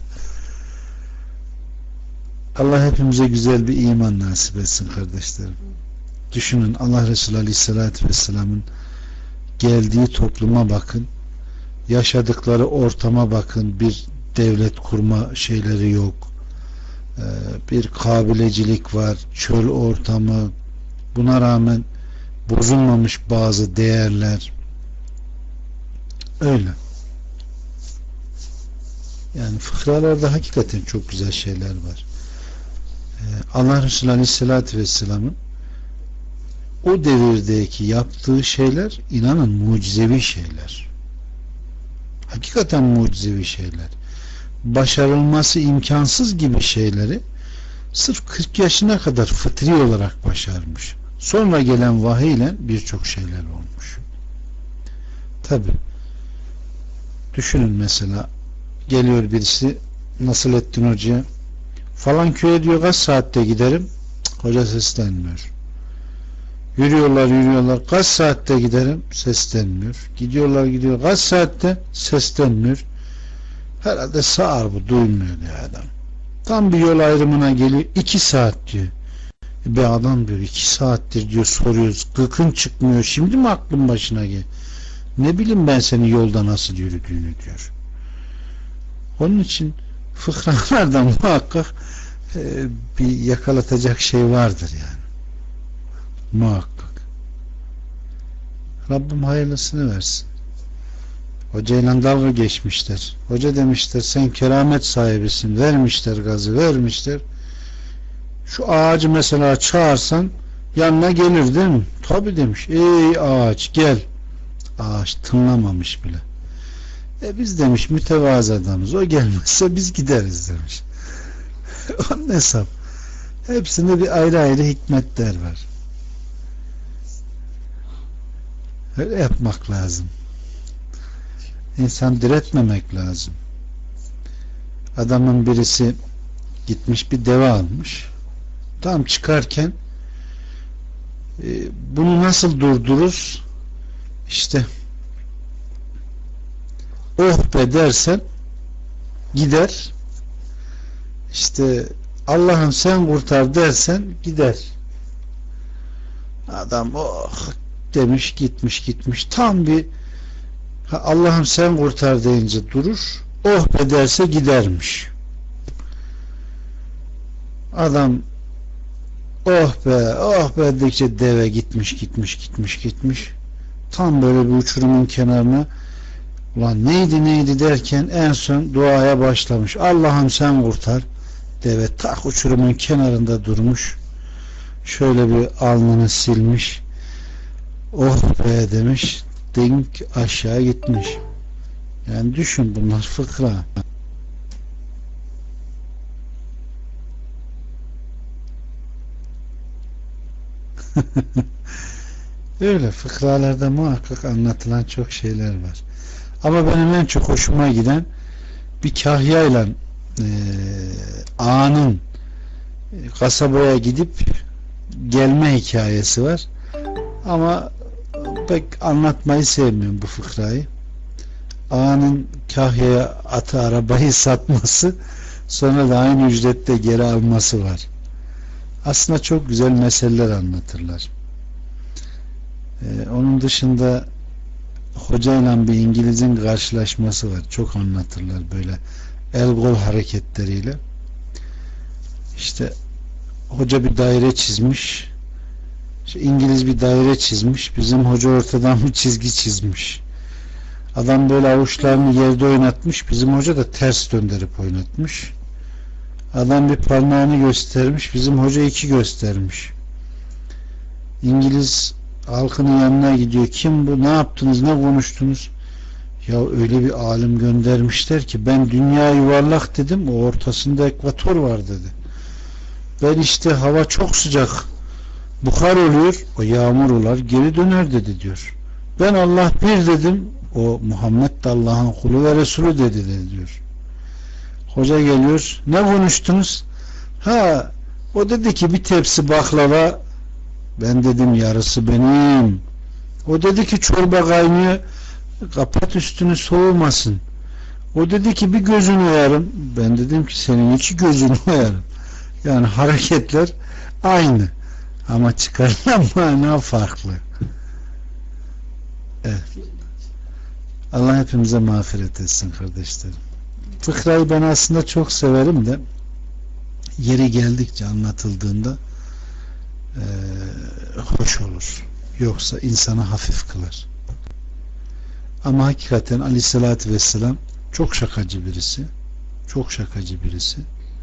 Allah hepimize güzel bir iman nasip etsin kardeşlerim. Düşünün, Allah Resulü Aleyhisselatü Vesselam'ın geldiği topluma bakın, yaşadıkları ortama bakın, bir devlet kurma şeyleri yok, bir kabilecilik var, çöl ortamı, buna rağmen bozulmamış bazı değerler. Öyle. Yani fıkralarda hakikaten çok güzel şeyler var. Allah Resulü Aleyhisselatü Vesselam'ın o devirdeki yaptığı şeyler, inanın, mucizevi şeyler. Hakikaten mucizevi şeyler. Başarılması imkansız gibi şeyleri sırf kırk yaşına kadar fıtri olarak başarmış. Sonra gelen vahiy ile birçok şeyler olmuş. Tabi düşünün, mesela geliyor birisi Nasrettin Hoca'ya, falan köye diyor kaç saatte giderim? Cık, hoca seslenmiyor. Yürüyorlar yürüyorlar, kaç saatte giderim? Seslenmiyor. Gidiyorlar gidiyor, kaç saatte? Seslenmiyor. Herhalde sağır bu, duymuyor diyor adam. Tam bir yol ayrımına geliyor, iki saat diyor. Be adam diyor, iki saattir diyor soruyoruz, gıkın çıkmıyor, şimdi mi aklın başına gel? Ne bileyim ben senin yolda nasıl yürüdüğünü diyor. Onun için fıkralardan muhakkak e, bir yakalatacak şey vardır yani. Muhakkak. Rabbim hayırlısını versin. Hocayla dalga geçmişler. Hoca demişler sen keramet sahibisin. Vermişler gazı, vermişler. Şu ağacı mesela çağırsan yanına gelir değil mi? Tabii demiş. Ey ağaç gel. Ağaç tınlamamış bile. E biz demiş mütevazı adamız. O gelmezse biz gideriz demiş. Onun hesap. Hepsinde bir ayrı ayrı hikmetler var. Öyle yapmak lazım. İnsan diretmemek lazım. Adamın birisi gitmiş bir deve almış. Tam çıkarken e, bunu nasıl durdururuz? İşte oh be dersen gider. İşte Allah'ım sen kurtar dersen gider. Adam oh demiş gitmiş gitmiş. Tam bir Allah'ım sen kurtar deyince durur. Oh be derse gidermiş. Adam oh be oh be dedikçe deve gitmiş gitmiş gitmiş gitmiş. Tam böyle bir uçurumun kenarına ulan neydi neydi derken en son duaya başlamış. Allah'ım sen kurtar. Deve tak uçurumun kenarında durmuş. Şöyle bir alnını silmiş. Oh be demiş. Denk aşağı gitmiş. Yani düşün bunlar fıkra. Öyle fıkralarda muhakkak anlatılan çok şeyler var. Ama benim en çok hoşuma giden bir kahyayla e, ağanın kasabaya gidip gelme hikayesi var. Ama pek anlatmayı sevmiyorum bu fıkrayı. Ağanın kahyaya atı arabayı satması, sonra da aynı ücrette geri alması var. Aslında çok güzel meseleler anlatırlar. Ee, onun dışında hocayla bir İngiliz'in karşılaşması var. Çok anlatırlar böyle el kol hareketleriyle. İşte hoca bir daire çizmiş. İşte İngiliz bir daire çizmiş. Bizim hoca ortadan bir çizgi çizmiş. Adam böyle avuçlarını yerde oynatmış. Bizim hoca da ters döndürüp oynatmış. Adam bir parmağını göstermiş. Bizim hoca iki göstermiş. İngiliz halkının yanına gidiyor. Kim bu? Ne yaptınız? Ne konuştunuz? Ya öyle bir alim göndermişler ki ben dünya yuvarlak dedim. O ortasında ekvator var dedi. Ben işte hava çok sıcak. Buhar oluyor. O yağmur olar. Geri döner dedi diyor. Ben Allah bir dedim. O Muhammed de Allah'ın kulu ve Resulü dedi dedi diyor. Hoca geliyor. Ne konuştunuz? Ha, o dedi ki bir tepsi baklava. Ben dedim yarısı benim. O dedi ki çorba kaynıyor. Kapat üstünü soğumasın. O dedi ki bir gözünü oyarım. Ben dedim ki senin iki gözünü oyarım. Yani hareketler aynı. Ama çıkarılan mana farklı. Evet. Allah hepimize mağfiret etsin kardeşlerim. Fıkrayı ben aslında çok severim de yeri geldikçe anlatıldığında e, hoş olur. Yoksa insanı hafif kılar. Ama hakikaten Aleyhisselatü Vesselam çok şakacı birisi. Çok şakacı birisi.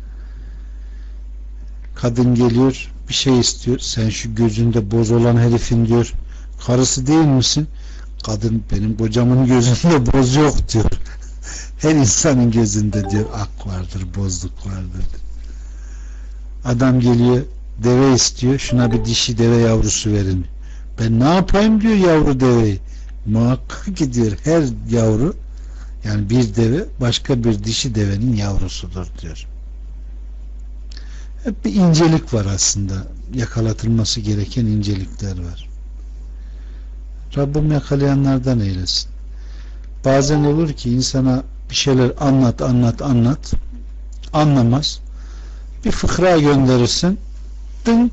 Kadın geliyor bir şey istiyor. Sen şu gözünde boz olan herifin diyor karısı değil misin? Kadın benim kocamın gözünde boz yok diyor. Her insanın gözünde diyor ak vardır, bozluk vardır. Adam geliyor deve istiyor. Şuna bir dişi deve yavrusu verin. Ben ne yapayım diyor yavru deveyi. Muhakkak ki diyor her yavru yani bir deve başka bir dişi devenin yavrusudur diyor. Hep bir incelik var aslında. Yakalatılması gereken incelikler var. Rabbim yakalayanlardan eylesin. Bazen olur ki insana bir şeyler anlat anlat anlat anlamaz. Bir fıkra gönderirsin dınk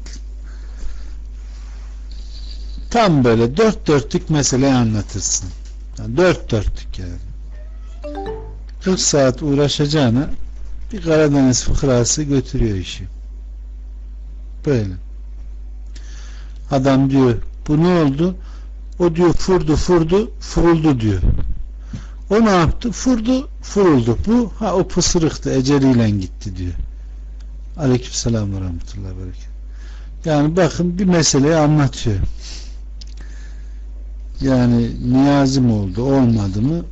tam böyle dört dörtlük meseleyi anlatırsın. Yani dört dörtlük yani. kırk saat uğraşacağına bir Karadeniz fıkrası götürüyor işi. Böyle. Adam diyor bu ne oldu? O diyor furdu furdu furuldu diyor. O ne yaptı? Furdu furuldu. Bu ha o pısırıktı, eceliyle gitti diyor. Aleykümselam ve rahmetullahi ve berekatuhu. Yani bakın bir meseleyi anlatıyor. Yani niyazi mi oldu olmadı mı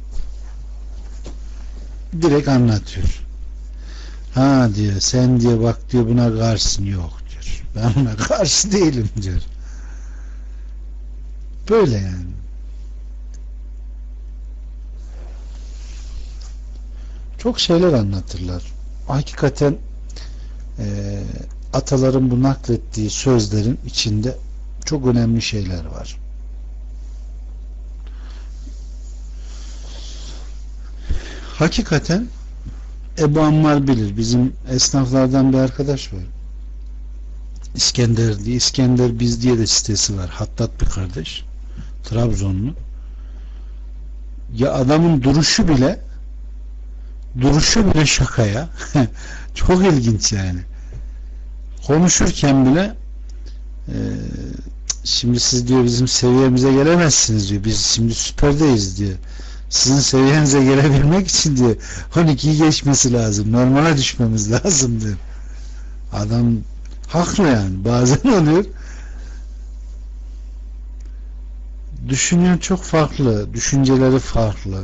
direkt anlatıyor. Ha diyor sen diyor bak diyor buna karşısın, yok diyor. Ben buna karşı değilim diyor. Böyle yani. Çok şeyler anlatırlar. Hakikaten e, ataların bu naklettiği sözlerin içinde çok önemli şeyler var. Hakikaten Ebu Ammar bilir. Bizim esnaflardan bir arkadaş var. İskender diye. İskender Biz diye de sitesi var. Hattat bir kardeş. Trabzonlu. Ya adamın duruşu bile duruşu bile şakaya. Çok ilginç yani. Konuşurken bile e, şimdi siz diyor bizim seviyemize gelemezsiniz diyor. Biz şimdi süperdeyiz diyor. Sizin seviyenize gelebilmek için diyor on ikiyi geçmesi lazım. Normale düşmemiz lazım diyor. Adam haklı yani. Bazen oluyor. Düşünüyor çok farklı. Düşünceleri farklı.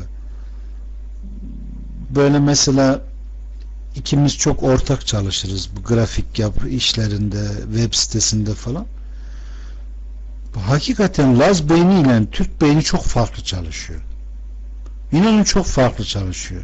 Böyle mesela ikimiz çok ortak çalışırız. Bu grafik yapı işlerinde, web sitesinde falan. Hakikaten Laz beyni ile Türk beyni çok farklı çalışıyor. İnanın çok farklı çalışıyor.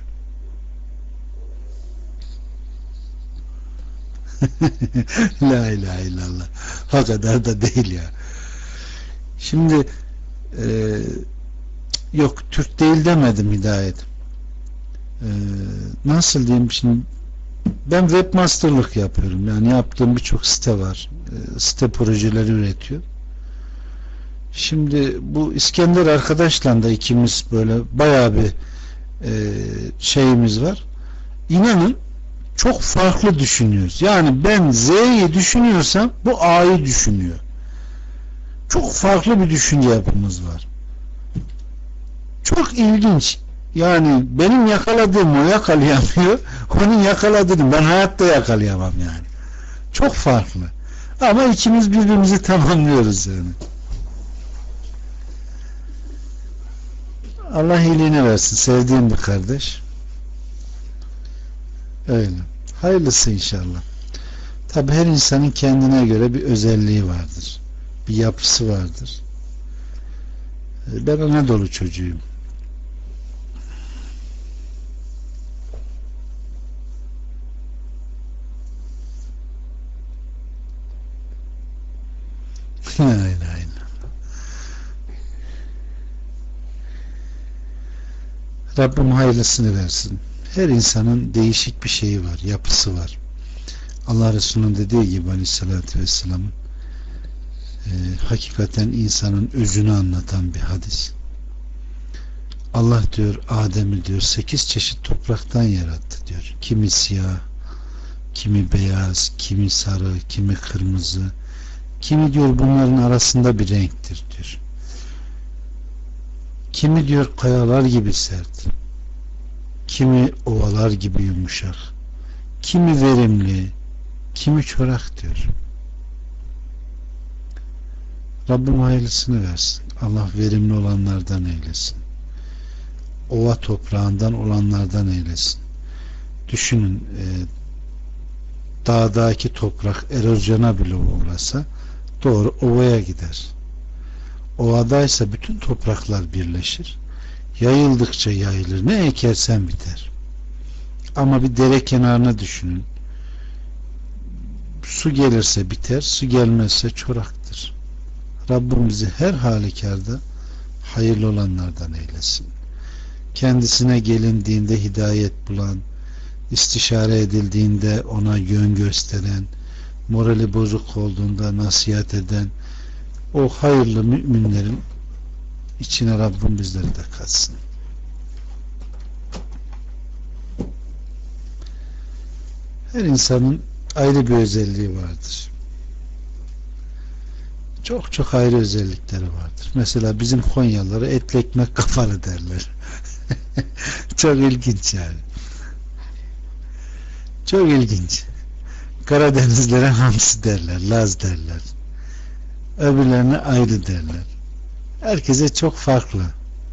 La ilahe illallah. O kadar da değil ya. Şimdi e, yok Türk değil demedim Hidayet. E, nasıl diyeyim şimdi ben webmasterlık yapıyorum. Yani yaptığım birçok site var. E, site projeleri üretiyor. Şimdi bu İskender arkadaşla da ikimiz böyle bayağı bir e, şeyimiz var. İnanın çok farklı düşünüyoruz. Yani ben Z'yi düşünüyorsam bu A'yı düşünüyor. Çok farklı bir düşünce yapımız var. Çok ilginç. Yani benim yakaladığım o yakalayamıyor. Onun yakaladığını ben hayatta yakalayamam yani. Çok farklı. Ama ikimiz birbirimizi tamamlıyoruz yani. Allah iyiliğini versin. Sevdiğim bir kardeş. Öyle. Hayırlısı inşallah. Tabi her insanın kendine göre bir özelliği vardır. Bir yapısı vardır. Ben Anadolu çocuğuyum. La ilahe illallah. Rabbim hayırlısını versin. Her insanın değişik bir şeyi var, yapısı var. Allah Resulü'nün dediği gibi aleyhissalatü vesselamın e, hakikaten insanın özünü anlatan bir hadis. Allah diyor Adem'i diyor sekiz çeşit topraktan yarattı diyor. Kimi siyah, kimi beyaz, kimi sarı, kimi kırmızı, kimi diyor bunların arasında bir renktir diyor. Kimi diyor kayalar gibi sert, kimi ovalar gibi yumuşak, kimi verimli, kimi çorak diyor. Rabbim hayırlısını versin. Allah verimli olanlardan eylesin. Ova toprağından olanlardan eylesin. Düşünün e, dağdaki toprak erozyona bile uğrasa doğru ovaya gider. Ovadaysa bütün topraklar birleşir. Yayıldıkça yayılır. Ne ekersen biter. Ama bir dere kenarına düşünün. Su gelirse biter, su gelmezse çoraktır. Rabbim bizi her halükarda hayırlı olanlardan eylesin. Kendisine gelindiğinde hidayet bulan, istişare edildiğinde ona yön gösteren, morali bozuk olduğunda nasihat eden o hayırlı müminlerin içine Rabbim bizleri de katsın. Her insanın ayrı bir özelliği vardır. Çok çok ayrı özellikleri vardır. Mesela bizim Konyalılara etli ekmek kafalı derler. Çok ilginç yani. Çok ilginç. Karadenizlere hamsi derler, Laz derler. Öbürlerine ayrı derler. Herkese çok farklı.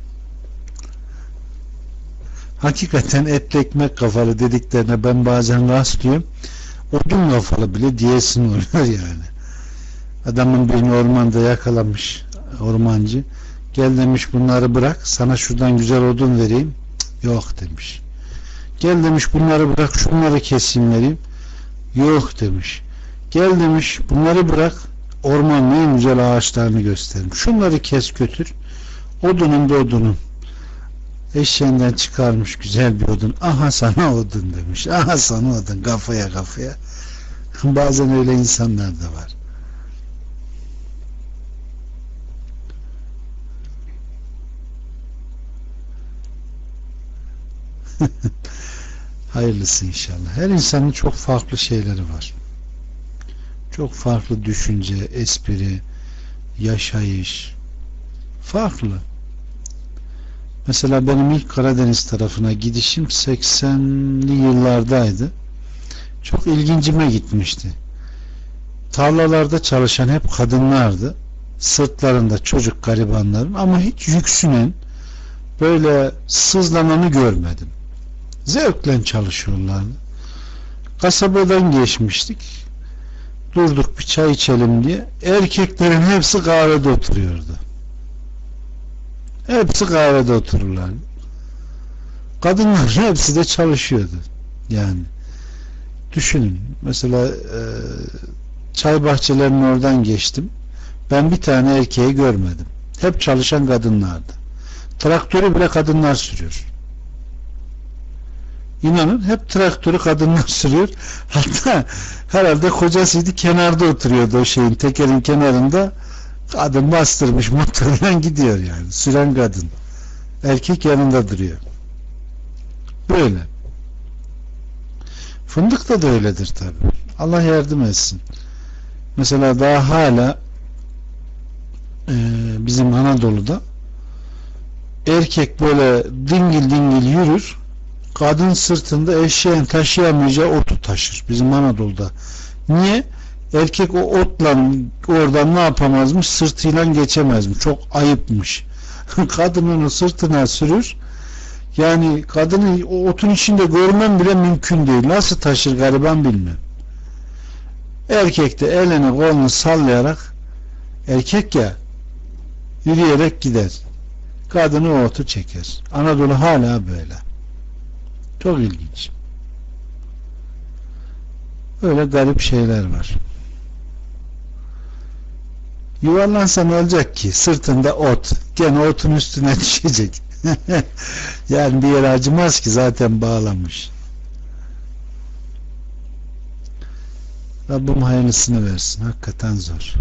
Hakikaten etli ekmek kafalı dediklerine ben bazen rastlıyorum. Odun kafalı bile diyesin oluyor yani. Adamın birini ormanda yakalamış ormancı. Gel demiş bunları bırak. Sana şuradan güzel odun vereyim. Cık, yok demiş. Gel demiş bunları bırak. Şunları keseyim vereyim. Yok demiş. Gel demiş bunları bırak. Ormanın en güzel ağaçlarını göstereyim. Şunları kes götür. Odunun da odunun. Eşeğinden çıkarmış güzel bir odun. Aha sana odun demiş. Aha sana odun. Kafaya kafaya. Bazen öyle insanlar da var. Hayırlısı inşallah. Her insanın çok farklı şeyleri var. Çok farklı düşünce, espri, yaşayış. Farklı. Mesela benim ilk Karadeniz tarafına gidişim seksenli yıllardaydı. Çok ilgincime gitmişti. Tarlalarda çalışan hep kadınlardı. Sırtlarında çocuk garibanların ama hiç yüksünen böyle sızlananı görmedim. Zevkle çalışıyorlardı. Kasabadan geçmiştik. Durduk bir çay içelim diye. Erkeklerin hepsi kahvede oturuyordu. Hepsi kahvede otururlar. Kadınların hepsi de çalışıyordu. Yani düşünün. Mesela e, çay bahçelerinin oradan geçtim. Ben bir tane erkeği görmedim. Hep çalışan kadınlardı. Traktörü bile kadınlar sürüyor. İnanın hep traktörü kadınlar sürüyor. Hatta herhalde kocasıydı kenarda oturuyordu o şeyin tekerin kenarında. Kadın bastırmış motorla gidiyor yani. Süren kadın. Erkek yanında duruyor. Böyle. Fındıkta da öyledir tabi. Allah yardım etsin. Mesela daha hala e, bizim Anadolu'da erkek böyle dingil dingil yürür. Kadın sırtında eşeğin taşıyamayacağı otu taşır. Bizim Anadolu'da. Niye? Erkek o otla oradan ne yapamazmış? Sırtıyla geçemezmiş. Çok ayıpmış. Kadın onu sırtına sürür. Yani kadını o otun içinde görmem bile mümkün değil. Nasıl taşır gariban bilmem. Erkek de elini kolunu sallayarak erkek ya yürüyerek gider. Kadını o otu çeker. Anadolu hala böyle. Çok ilginç. Öyle garip şeyler var. Yuvarlansa ne olacak ki? Sırtında ot. Gene otun üstüne düşecek. Yani bir yere acımaz ki zaten bağlamış. Rabbim hayırlısını versin. Hakikaten zor.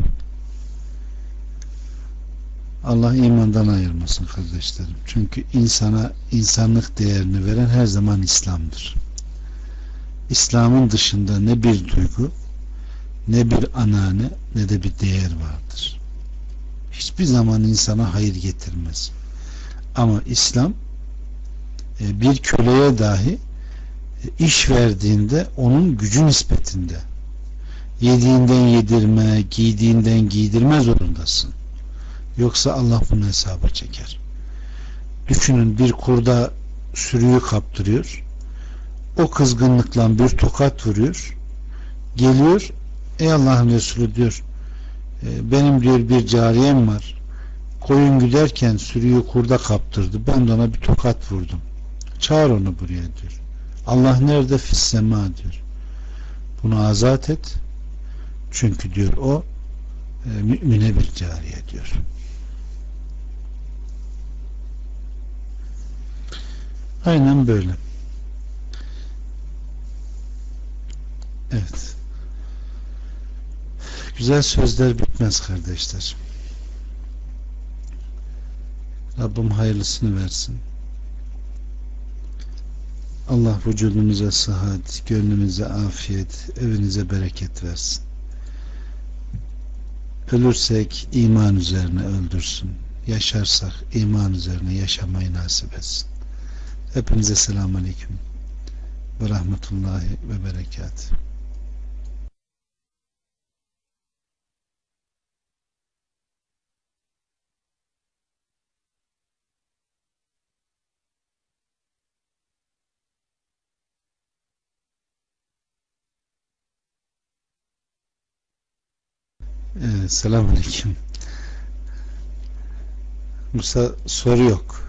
Allah imandan ayırmasın kardeşlerim. Çünkü insana insanlık değerini veren her zaman İslam'dır. İslam'ın dışında ne bir duygu, ne bir anane, ne de bir değer vardır. Hiçbir zaman insana hayır getirmez. Ama İslam bir köleye dahi iş verdiğinde onun gücü nispetinde yediğinden yedirme, giydiğinden giydirme zorundasın. Yoksa Allah bunun hesabı çeker. Düşünün bir kurda sürüyü kaptırıyor. O kızgınlıkla bir tokat vuruyor. Geliyor. Ey Allah'ın Resulü diyor. Benim diyor bir cariyem var. Koyun güderken sürüyü kurda kaptırdı. Ben de ona bir tokat vurdum. Çağır onu buraya diyor. Allah nerede? Fissema diyor. Bunu azat et. Çünkü diyor o e, mümine bir cariye diyor. Aynen böyle. Evet. Güzel sözler bitmez kardeşler. Rabbim hayırlısını versin. Allah vücudunuza sıhhat, gönlünüze afiyet, evinize bereket versin. Ölürsek iman üzerine öldürsün. Yaşarsak iman üzerine yaşamayı nasip etsin. Hepinize selamun aleyküm ve rahmetullahi ve berekatuhu. Evet, selamun aleyküm. Musa, soru yok.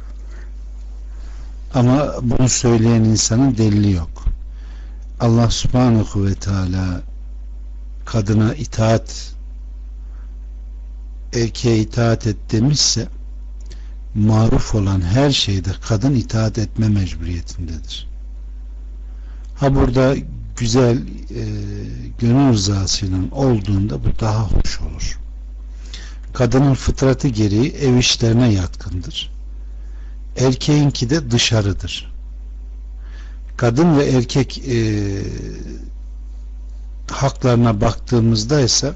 Ama bunu söyleyen insanın delili yok. Allah subhanahu ve teala kadına itaat, erkeğe itaat et demişse, maruf olan her şeyde kadın itaat etme mecburiyetindedir. Ha burada güzel e, gönül rızasıyla olduğunda bu daha hoş olur. Kadının fıtratı gereği ev işlerine yatkındır. Erkeğinki de dışarıdır. Kadın ve erkek e, haklarına baktığımızda ise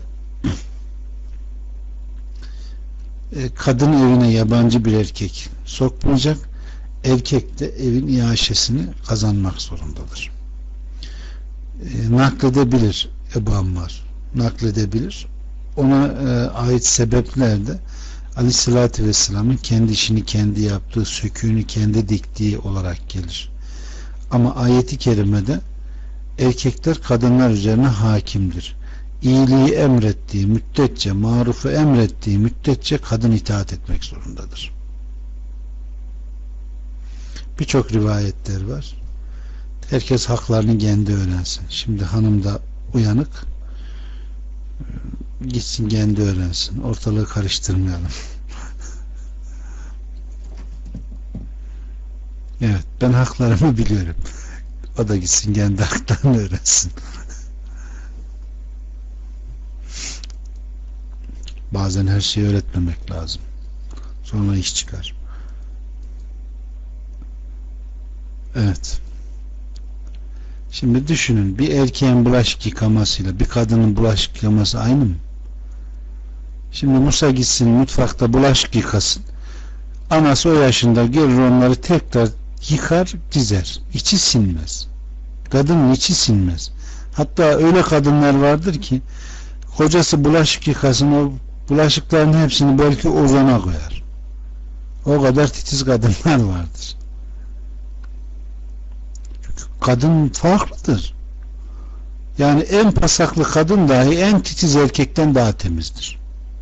e, kadın evine yabancı bir erkek sokmayacak, erkek de evin iaşesini kazanmak zorundadır. E, nakledebilir Ebu Ammar, nakledebilir. Ona e, ait sebepler de Aleyhisselatü Vesselam'ın kendi işini kendi yaptığı, söküğünü kendi diktiği olarak gelir. Ama ayeti kerimede erkekler kadınlar üzerine hakimdir. İyiliği emrettiği müddetçe, marufu emrettiği müddetçe kadın itaat etmek zorundadır. Birçok rivayetler var. Herkes haklarını kendi öğrensin. Şimdi hanım da uyanık, gitsin kendi öğrensin. Ortalığı karıştırmayalım. Evet, ben haklarımı biliyorum. O da gitsin kendi haklarını öğrensin. Bazen her şeyi öğretmemek lazım. Sonra iş çıkar. Evet. Şimdi düşünün, bir erkeğin bulaşık yıkamasıyla bir kadının bulaşık yıkaması aynı mı? Şimdi Musa gitsin mutfakta bulaşık yıkasın. Anası o yaşında gelir onları tekrar yıkar, dizer. İçi sinmez. Kadının içi sinmez. Hatta öyle kadınlar vardır ki kocası bulaşık yıkasın, o bulaşıkların hepsini belki ozona koyar. O kadar titiz kadınlar vardır. Çünkü kadın farklıdır. Yani en pasaklı kadın dahi en titiz erkekten daha temizdir.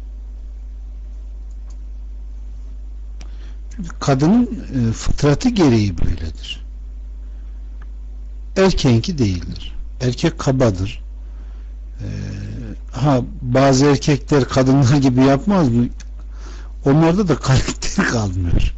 Çünkü kadının e, fıtratı gereği böyledir. Erkeğinki değildir. Erkek kabadır. Ee, ha bazı erkekler kadınlar gibi yapmaz mı? Onlarda da karakter kalmıyor.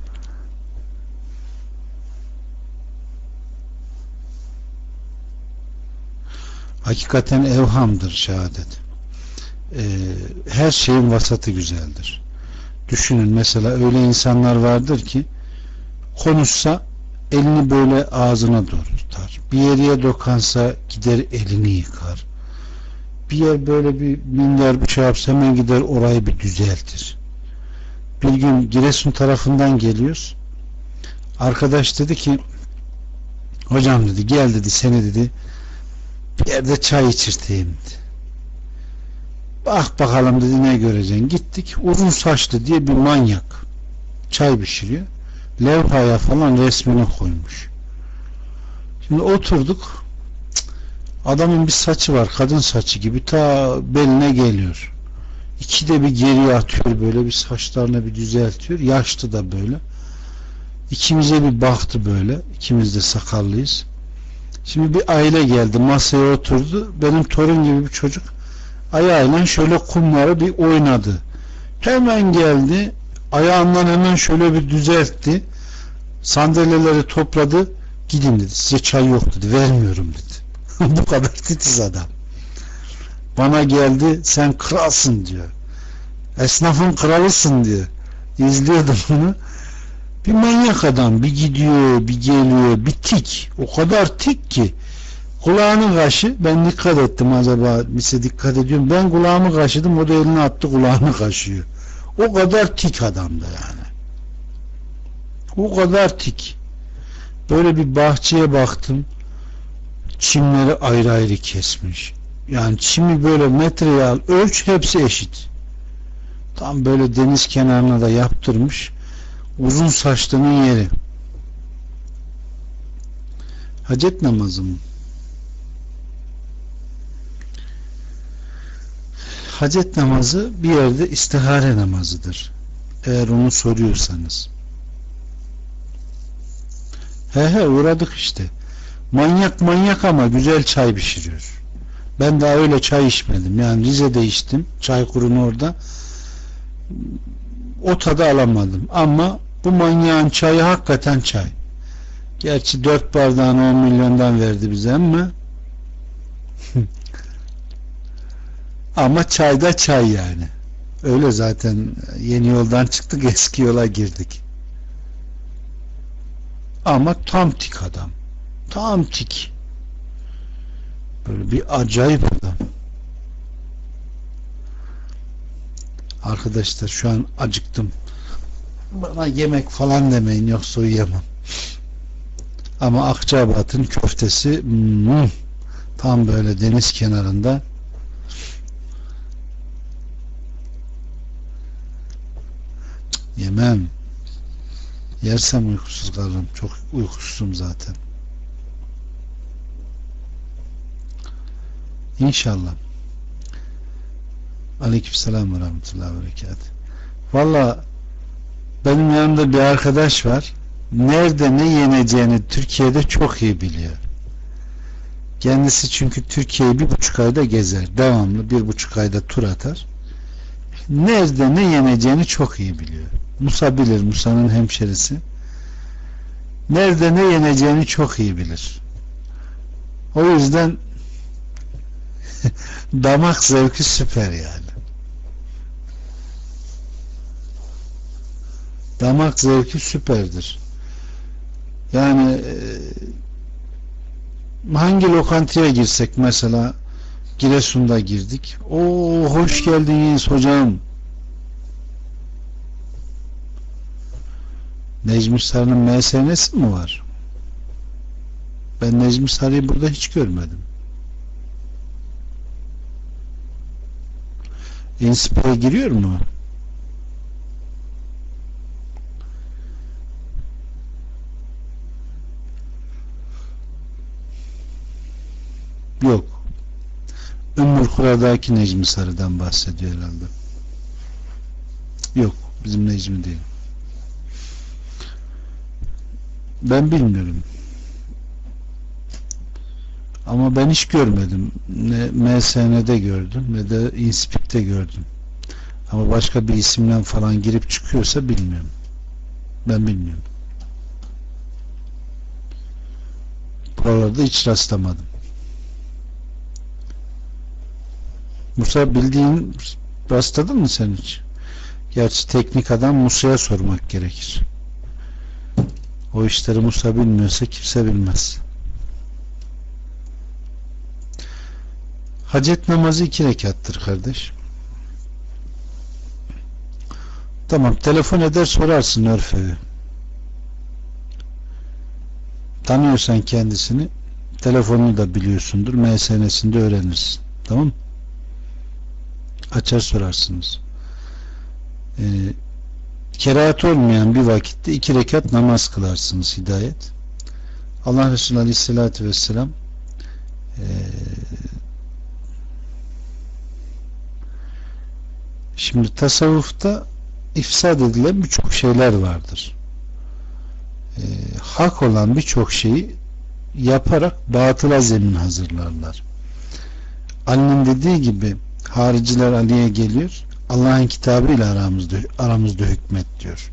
Hakikaten evhamdır şehadet. Ee, her şeyin vasatı güzeldir. Düşünün mesela öyle insanlar vardır ki konuşsa elini böyle ağzına doğru tutar. Bir yere dokansa gider elini yıkar. Bir yer böyle bir minder bir şey yapsa hemen gider orayı bir düzeltir. Bir gün Giresun tarafından geliyoruz. Arkadaş dedi ki hocam dedi gel dedi seni dedi bir yerde çay içirteyim dedi. Bak bakalım dedi ne göreceksin. Gittik, uzun saçlı diye bir manyak çay pişiriyor. Levhaya falan resmini koymuş. Şimdi oturduk. Adamın bir saçı var, kadın saçı gibi ta beline geliyor. İkide bir geriye atıyor böyle, bir saçlarını bir düzeltiyor. Yaşlı da böyle. İkimize bir baktı böyle. İkimiz de sakallıyız. Şimdi bir aile geldi, masaya oturdu. Benim torun gibi bir çocuk ayağıyla şöyle kumları bir oynadı. Hemen geldi, ayağından hemen şöyle bir düzeltti. Sandalyeleri topladı. Gidin dedi, size çay yok dedi, vermiyorum dedi. Bu kadar titiz adam. Bana geldi, sen kralsın diyor. Esnafın kralısın diyor. İzliyordum bunu. Bir manyak adam, bir gidiyor, bir geliyor, bir tik. O kadar tik ki kulağının kaşı, ben dikkat ettim, acaba bize dikkat ediyorum. Ben kulağımı kaşıdım, o da elini attı kulağını kaşıyor. O kadar tik adamdı yani. O kadar tik. Böyle bir bahçeye baktım. Çimleri ayrı ayrı kesmiş. Yani çimi böyle metreye al, ölç, hepsi eşit. Tam böyle deniz kenarına da yaptırmış. Uzun saçlının yeri. Hacet namazı mı? Hacet namazı bir yerde istihare namazıdır. Eğer onu soruyorsanız. He he, uğradık işte. Manyak manyak ama güzel çay pişiriyor. Ben daha öyle çay içmedim. Yani Rize'de içtim. Çaykur'un orada. O tadı alamadım. Ama bu manyağın çayı hakikaten çay. Gerçi dört bardağını on milyondan verdi bize ama ama çay da çay yani. Öyle zaten, yeni yoldan çıktık, eski yola girdik. Ama tam tik adam. Tam tik. Böyle bir acayip adam. Arkadaşlar şu an acıktım. Bana yemek falan demeyin, yoksa uyuyamam. Ama Akçabat'ın köftesi hmm, tam böyle deniz kenarında. Yemem. Yersem uykusuz kalırım. Çok uykusuzum zaten. İnşallah. Aleykümselam ve rahmetullahi ve berekatuhu. Valla benim yanımda bir arkadaş var. Nerede ne yeneceğini Türkiye'de çok iyi biliyor. Kendisi çünkü Türkiye'yi bir buçuk ayda gezer. Devamlı bir buçuk ayda tur atar. Nerede ne yeneceğini çok iyi biliyor. Musa bilir, Musa'nın hemşerisi. Nerede ne yeneceğini çok iyi bilir. O yüzden damak zevki süper yani. Damak zevki süperdir. Yani e, hangi lokantaya girsek, mesela Giresun'da girdik. Oo, hoş geldiniz hocam. Necmi Sarı'nın M S N'si mi var? Ben Necmi Sarı'yı burada hiç görmedim. İnspira'ya giriyor mu? Yok. Ümmül Kura'daki Necmi Sarı'dan bahsediyor herhalde. Yok. Bizim Necmi değil. Ben bilmiyorum. Ama ben hiç görmedim. Ne M S N'de gördüm ne de İnspik'te gördüm. Ama başka bir isimle falan girip çıkıyorsa bilmiyorum. Ben bilmiyorum. Buralarda hiç rastlamadım. Musa, bildiğin, rastladın mı sen hiç? Gerçi teknik adam Musa'ya sormak gerekir. O işleri Musa bilmiyorsa kimse bilmez. Hacet namazı iki rekattır kardeş. Tamam, telefon eder sorarsın Örfe'yi. Tanıyorsan kendisini, telefonunu da biliyorsundur, M S N'sinde öğrenirsin. Tamam mı? Açar sorarsınız. Ee, kerahat olmayan bir vakitte iki rekat namaz kılarsınız, Hidayet. Allah Resulü Aleyhisselatü Vesselam ee, şimdi tasavvufta ifsad edilen birçok şeyler vardır. Ee, hak olan birçok şeyi yaparak batıla zemin hazırlarlar. Ali'nin dediği gibi hariciler Ali'ye geliyor, Allah'ın kitabıyla aramızda, aramızda hükmet diyor.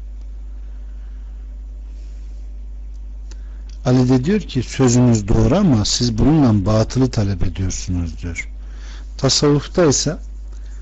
Ali de diyor ki sözünüz doğru ama siz bununla batılı talep ediyorsunuz diyor. Tasavvufta ise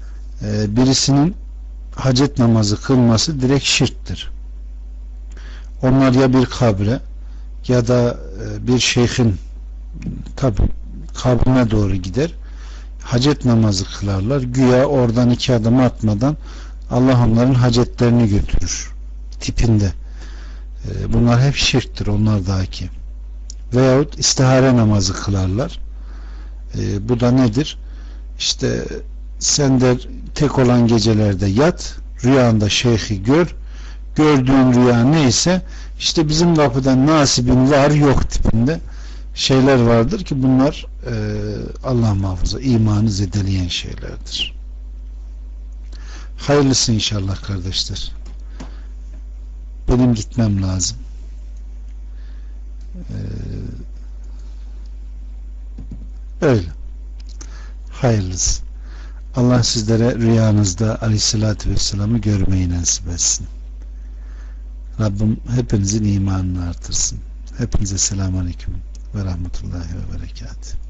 e, birisinin hacet namazı kılması direkt şirktir. Onlar ya bir kabre ya da bir şeyhin tabi kabrine doğru gider, hacet namazı kılarlar. Güya oradan iki adım atmadan Allah onların hacetlerini götürür tipinde. Bunlar hep şirktir onlardaki. Veyahut istihare namazı kılarlar. Bu da nedir? İşte sen de tek olan gecelerde yat, rüyanda şeyhi gör, gördüğün rüya neyse işte bizim kapıdan nasibin var yok tipinde şeyler vardır ki bunlar e, Allah muhafaza imanı zedeleyen şeylerdir. Hayırlısı inşallah kardeşler. Benim gitmem lazım. Ee, öyle. Hayırlısı. Allah sizlere rüyanızda Aleyhisselatü Vesselam'ı görmeyi nasip etsin. Rabbim hepinizin imanını artırsın. Hepinize selamun aleyküm ve rahmetullahi ve berekatuhu.